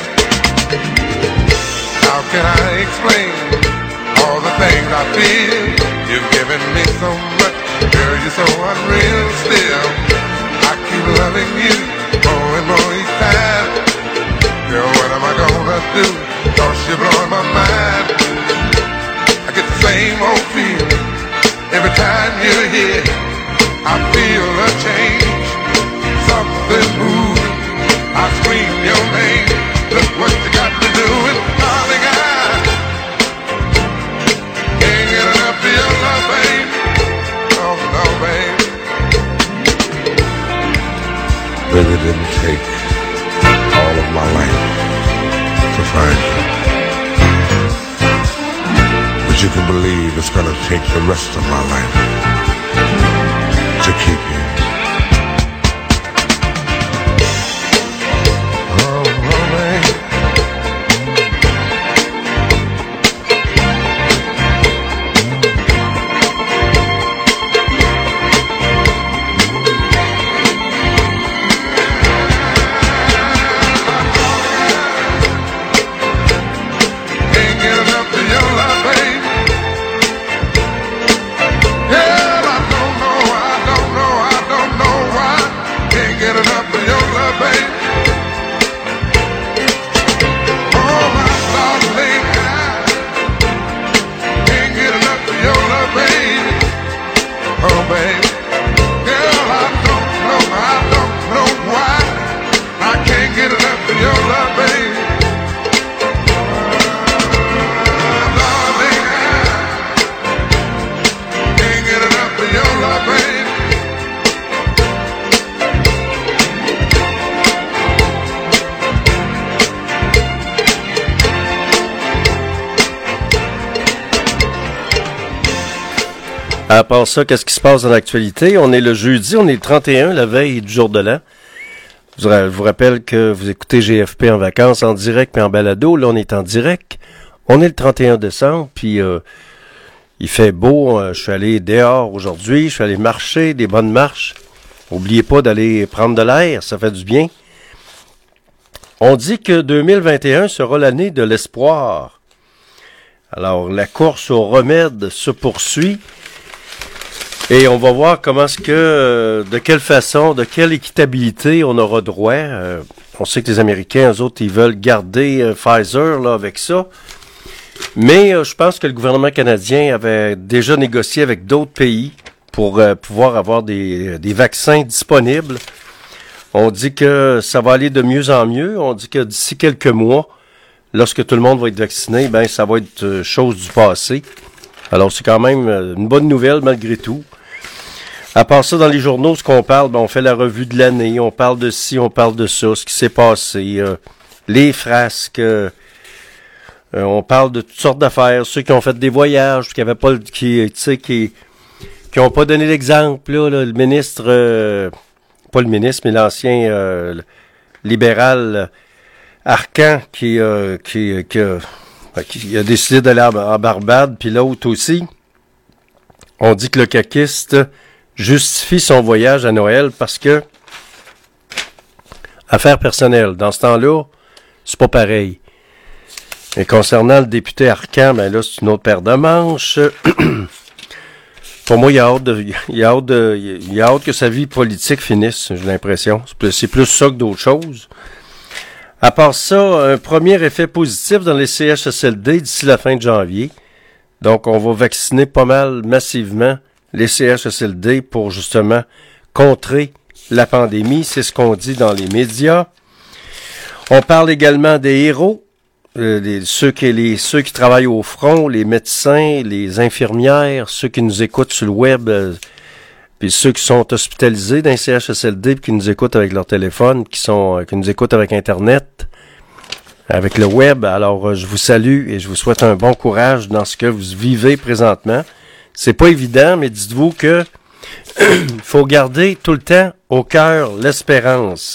how can I explain all the things I feel? You've given me so much, girl, you're so unreal still. I keep loving you more and more each time. Girl, what am I gonna do? 'Cause you're blowing my mind. I get the same old feeling every time you're here. I feel a change, something moving. I scream your name. Look what you got to do, and darling, I can't get enough of your love, babe. Oh no, babe. Baby, it didn't take all of my life to find you, but you can believe it's gonna take the rest of my life to keep you. Oh, babe. Can't get enough of your love, babe. Yeah, I don't know why. Can't get enough of your love, babe. Oh, my darling, I can't get enough of your love, baby. Oh, babe. Girl, I don't know why. I can't get enough of your love, baby. Darling, I can't get enough of your love, baby. À part ça, qu'est-ce qui se passe dans l'actualité? On est le jeudi, on est le 31, la veille du jour de l'an. Je vous rappelle que vous écoutez GFP en vacances, en direct mais en balado. Là, on est en direct. On est le 31 décembre, puis il fait beau. Je suis allé dehors aujourd'hui, je suis allé marcher, des bonnes marches. N'oubliez pas d'aller prendre de l'air, ça fait du bien. On dit que 2021 sera l'année de l'espoir. Alors, la course au remède se poursuit. Et on va voir comment est-ce que, de quelle façon, de quelle équitabilité on aura droit. On sait que les Américains, eux autres, ils veulent garder Pfizer là avec ça. Mais je pense que le gouvernement canadien avait déjà négocié avec d'autres pays pour pouvoir avoir des vaccins disponibles. On dit que ça va aller de mieux en mieux. On dit que d'ici quelques mois, lorsque tout le monde va être vacciné, ben ça va être chose du passé. Alors c'est quand même une bonne nouvelle malgré tout. À part ça, dans les journaux, ce qu'on parle, ben, on fait la revue de l'année, on parle de ci, on parle de ça, ce qui s'est passé, les frasques, on parle de toutes sortes d'affaires, ceux qui ont fait des voyages, qui avaient pas, qui ont pas donné l'exemple, là, le ministre, pas le ministre, mais l'ancien libéral Arcan, qui a décidé d'aller en Barbade, puis l'autre aussi. On dit que le caquiste justifie son voyage à Noël parce que affaire personnelle. Dans ce temps-là, c'est pas pareil. Et concernant le député Arcan, ben là, c'est une autre paire de manches. Pour moi, il a hâte que sa vie politique finisse, j'ai l'impression. C'est plus ça que d'autres choses. À part ça, un premier effet positif dans les CHSLD d'ici la fin de janvier. Donc, on va vacciner pas mal massivement les CHSLD pour justement contrer la pandémie. C'est ce qu'on dit dans les médias. On parle également des héros, ceux qui travaillent au front, les médecins, les infirmières, ceux qui nous écoutent sur le web, puis ceux qui sont hospitalisés dans les CHSLD, puis qui nous écoutent avec leur téléphone, qui nous écoutent avec Internet, avec le web. Alors, je vous salue et je vous souhaite un bon courage dans ce que vous vivez présentement. C'est pas évident, mais dites-vous que il faut garder tout le temps au cœur l'espérance.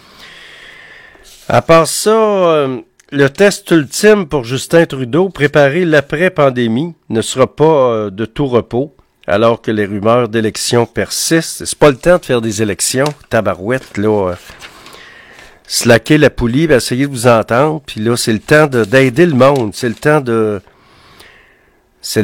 À part ça, le test ultime pour Justin Trudeau, préparer l'après-pandémie, ne sera pas de tout repos. Alors que les rumeurs d'élections persistent, c'est pas le temps de faire des élections, tabarouette, là. Slacker la poulie, essayer de vous entendre, puis là, c'est le temps d'aider le monde, c'est le temps de se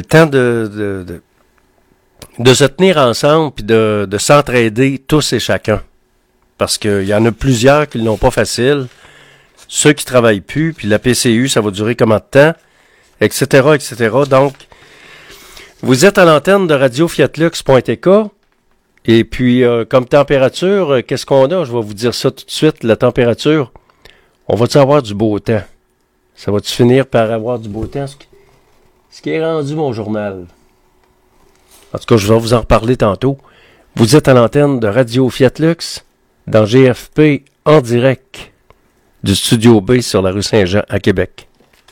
tenir ensemble, puis de s'entraider tous et chacun. Parce qu'il y en a plusieurs qui l'ont pas facile, ceux qui travaillent plus, puis la PCU, ça va durer combien de temps, etc., etc. Donc, vous êtes à l'antenne de radio-fiatlux.tk et puis comme température, qu'est-ce qu'on a? Je vais vous dire ça tout de suite, la température. On va-tu avoir du beau temps? Ça va-tu finir par avoir du beau temps? Ce qui est rendu mon journal. En tout cas, je vais vous en reparler tantôt. Vous êtes à l'antenne de Radio Fiatlux dans GFP en direct du Studio B sur la rue Saint-Jean à Québec.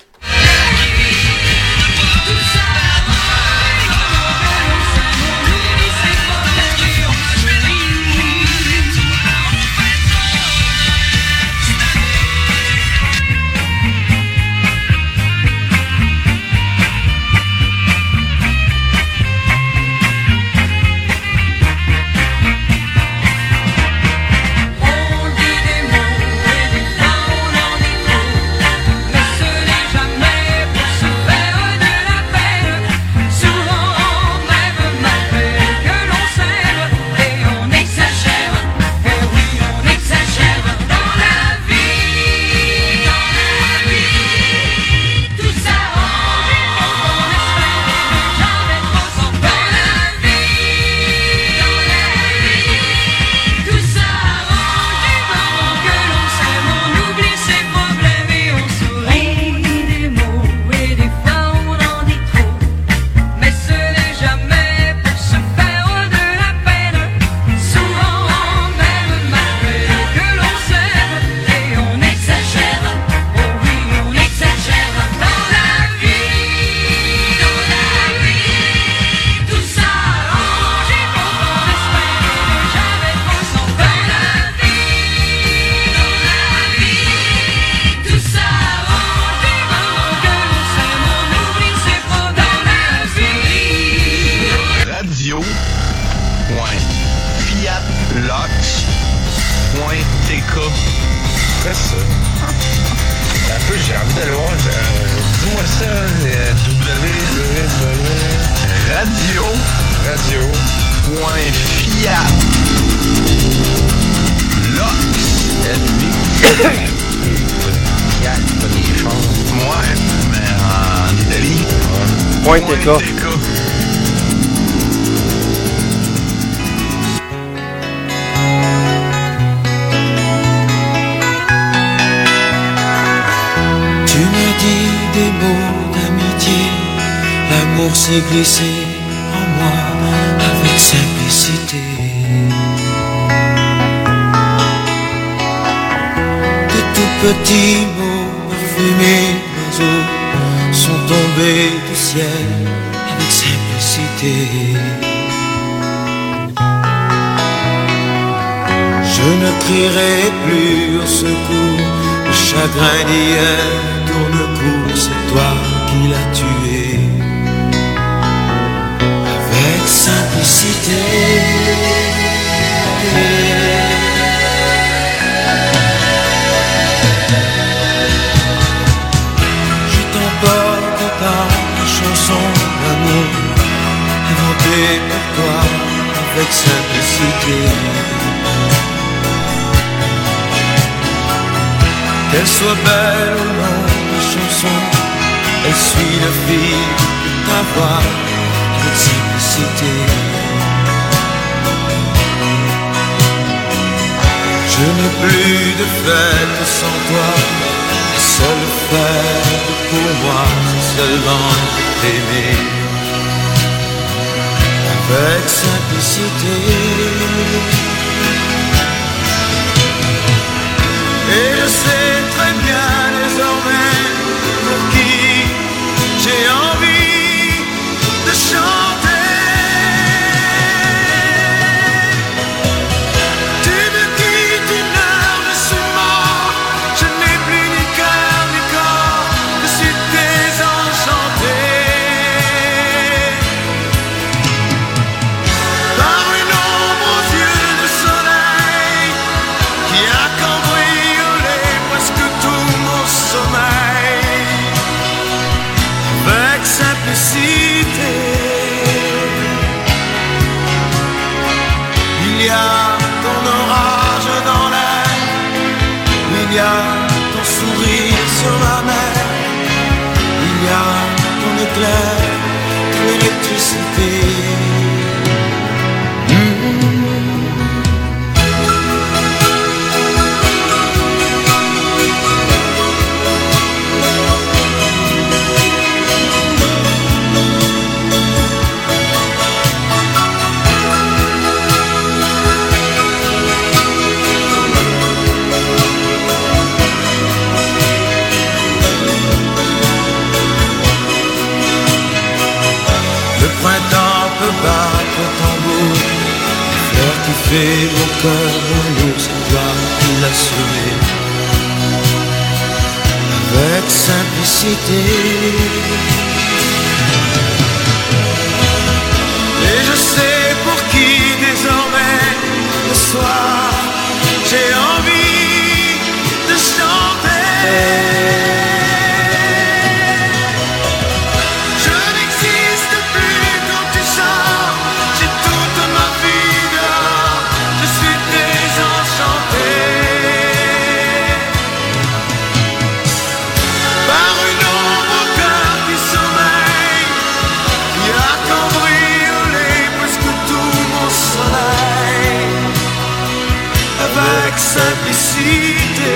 S'est glissé en moi avec simplicité. De tout petits mots parfumés d'oiseaux sont tombés du ciel avec simplicité. Je ne crierai plus au secours, le chagrin d'hier tourne court, c'est toi qui l'as tué. Simplicité. Je t'emporte dans la chanson d'amour inventée par toi avec simplicité. Qu'elle soit belle ou non, la chanson, elle suit le fil de ta voix, avec simplicité. Je n'ai plus de fête sans toi, la seule fête pour moi, c'est seulement de t'aimer. Avec simplicité. Et je sais très bien désormais pour qui j'ai envie de chanter. Tu me quittes une heure, je suis mort. Je n'ai plus ni cœur ni corps, je suis désenchanté. Par une ombre aux yeux de soleil qui a cambriolé presque tout mon sommeil. Avec simplicité, il y a ton orage dans l'air, il y a ton sourire sur la mer, il y a ton éclair, ton électricité. Le printemps peut battre au tambour, les fleurs qui fait mon cœur mon lourd, c'est toi qui l'as sauvé. Avec simplicité. Et je sais pour qui désormais le soir j'ai envie de chanter. Je n'existe plus quand tu sors, j'ai toute ma vie dehors, je suis désenchanté. Par une ombre au cœur qui sommeille, qui a cambriolé presque tout mon soleil. Avec simplicité,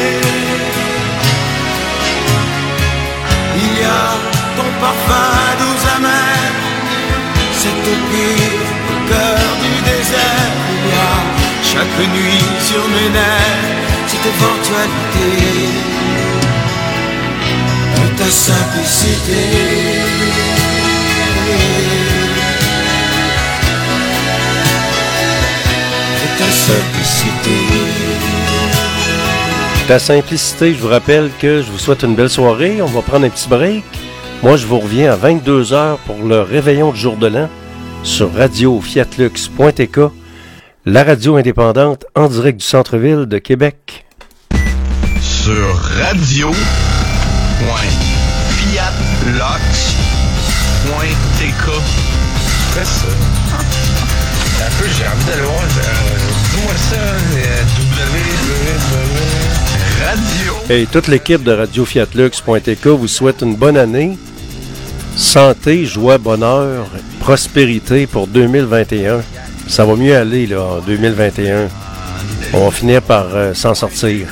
il y a ton parfum doux amer, c'est au pire au cœur du désert. Il y a chaque nuit sur mes nerfs cette éventualité de ta simplicité. De ta simplicité. Ta simplicité, je vous rappelle que je vous souhaite une belle soirée. On va prendre un petit break. Moi, je vous reviens à 22h pour le réveillon du jour de l'an sur radio-fiatlux.tk, la radio indépendante en direct du centre-ville de Québec. Sur radio.fiatlux.tk. Fais ça. Un peu, j'ai envie d'aller voir. Dis-moi ça, Radio. Et toute l'équipe de radio-fiatlux.tk vous souhaite une bonne année. Santé, joie, bonheur, prospérité pour 2021. Ça va mieux aller là, en 2021. On va finir par s'en sortir.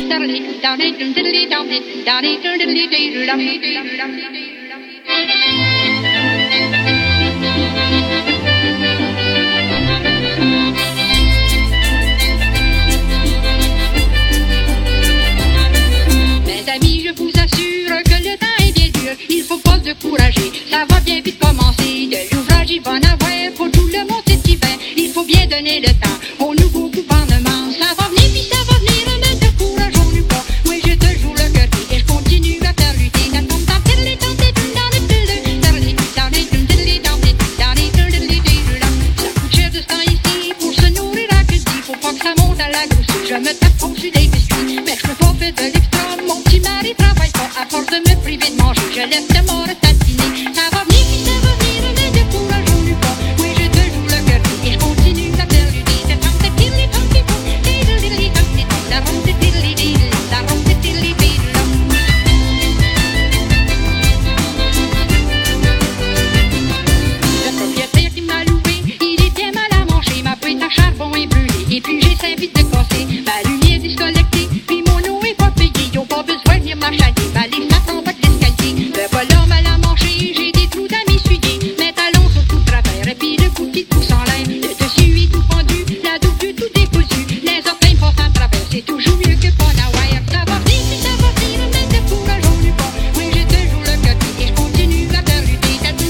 Mes amis, je vous assure que le temps est bien dur, il faut pas se décourager, ça va bien vite commencer. De l'ouvrage, il va en avoir pour tout le monde cet hiver. Il faut bien donner le temps au nouveau gouvernement. Ça va venir, puis ça va venir, ne décourageons-nous pas. Oui, je te joue le cœur et je continue à faire lutter. Ça coûte cher de ce temps ici pour se nourrir à que dit. Faut pas que ça monte à la grosse. Je me tape au-dessus des biscuits, mais je peux pas faire de l'extra. Mon petit mari travaille pas à force de me priver de manger. Je laisse de mort à tatiner. Ça va venir, puis ça va venir, ne décourageons-nous pas. Oui, je te joue le cœur et je continue à faire lutter. Le propriétaire qui m'a loué, il est bien mal à manger. Ma boîte à charbon est brûlée et puis j'ai 5 vitres de casser. Ma lumière disconnectée, puis mon eau est pas payée. Ils ont pas besoin de venir m'achater, balai ça en bas de l'escalier. Le volant mal à manger, j'ai des trous dans m'essuyer. Mes talons sont tout travers et puis le bouquet de pouce en l'air. Le dessus est tout pendu, la double tout décousu. Les orteils passent à travers, c'est toujours mieux que pas d'avoir. Ça va venir, puis ça va venir, ne décourageons-nous pas. Oui, je te joue le cœur et je continue à faire lutter.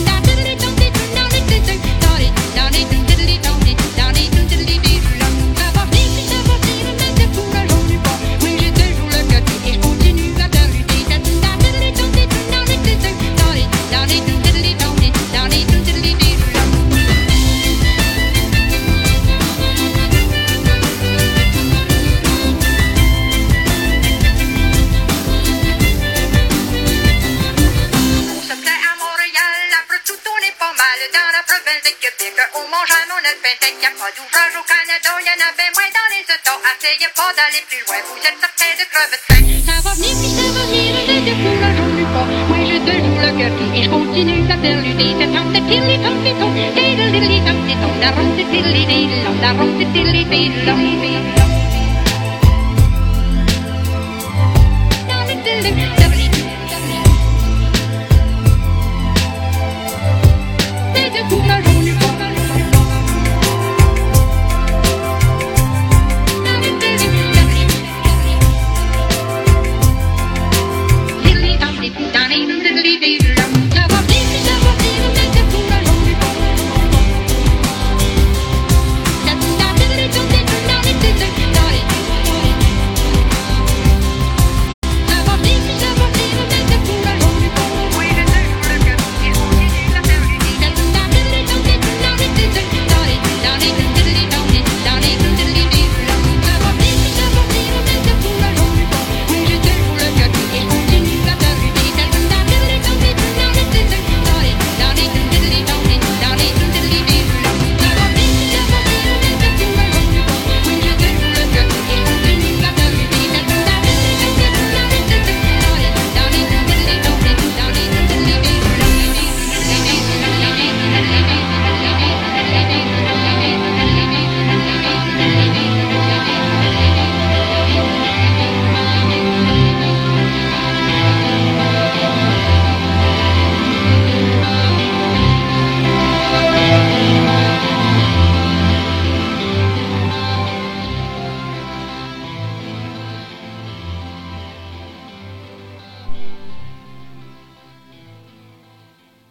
Dans la province de Québec, on mange à mon alpin, y a pas d'ouvrage au Canada, y en a bien moins dans les États. Essayez pas d'aller plus loin, vous êtes certains de crever de faim. Ça va venir, puis ça va venir, ne décourageons-nous pas. Moi je te joue le cœur et je continue à faire lutter. C'est tant de tilly tom tom, diddly tom tom, la ronde de tilly diddlom, la ronde de tilly diddlom.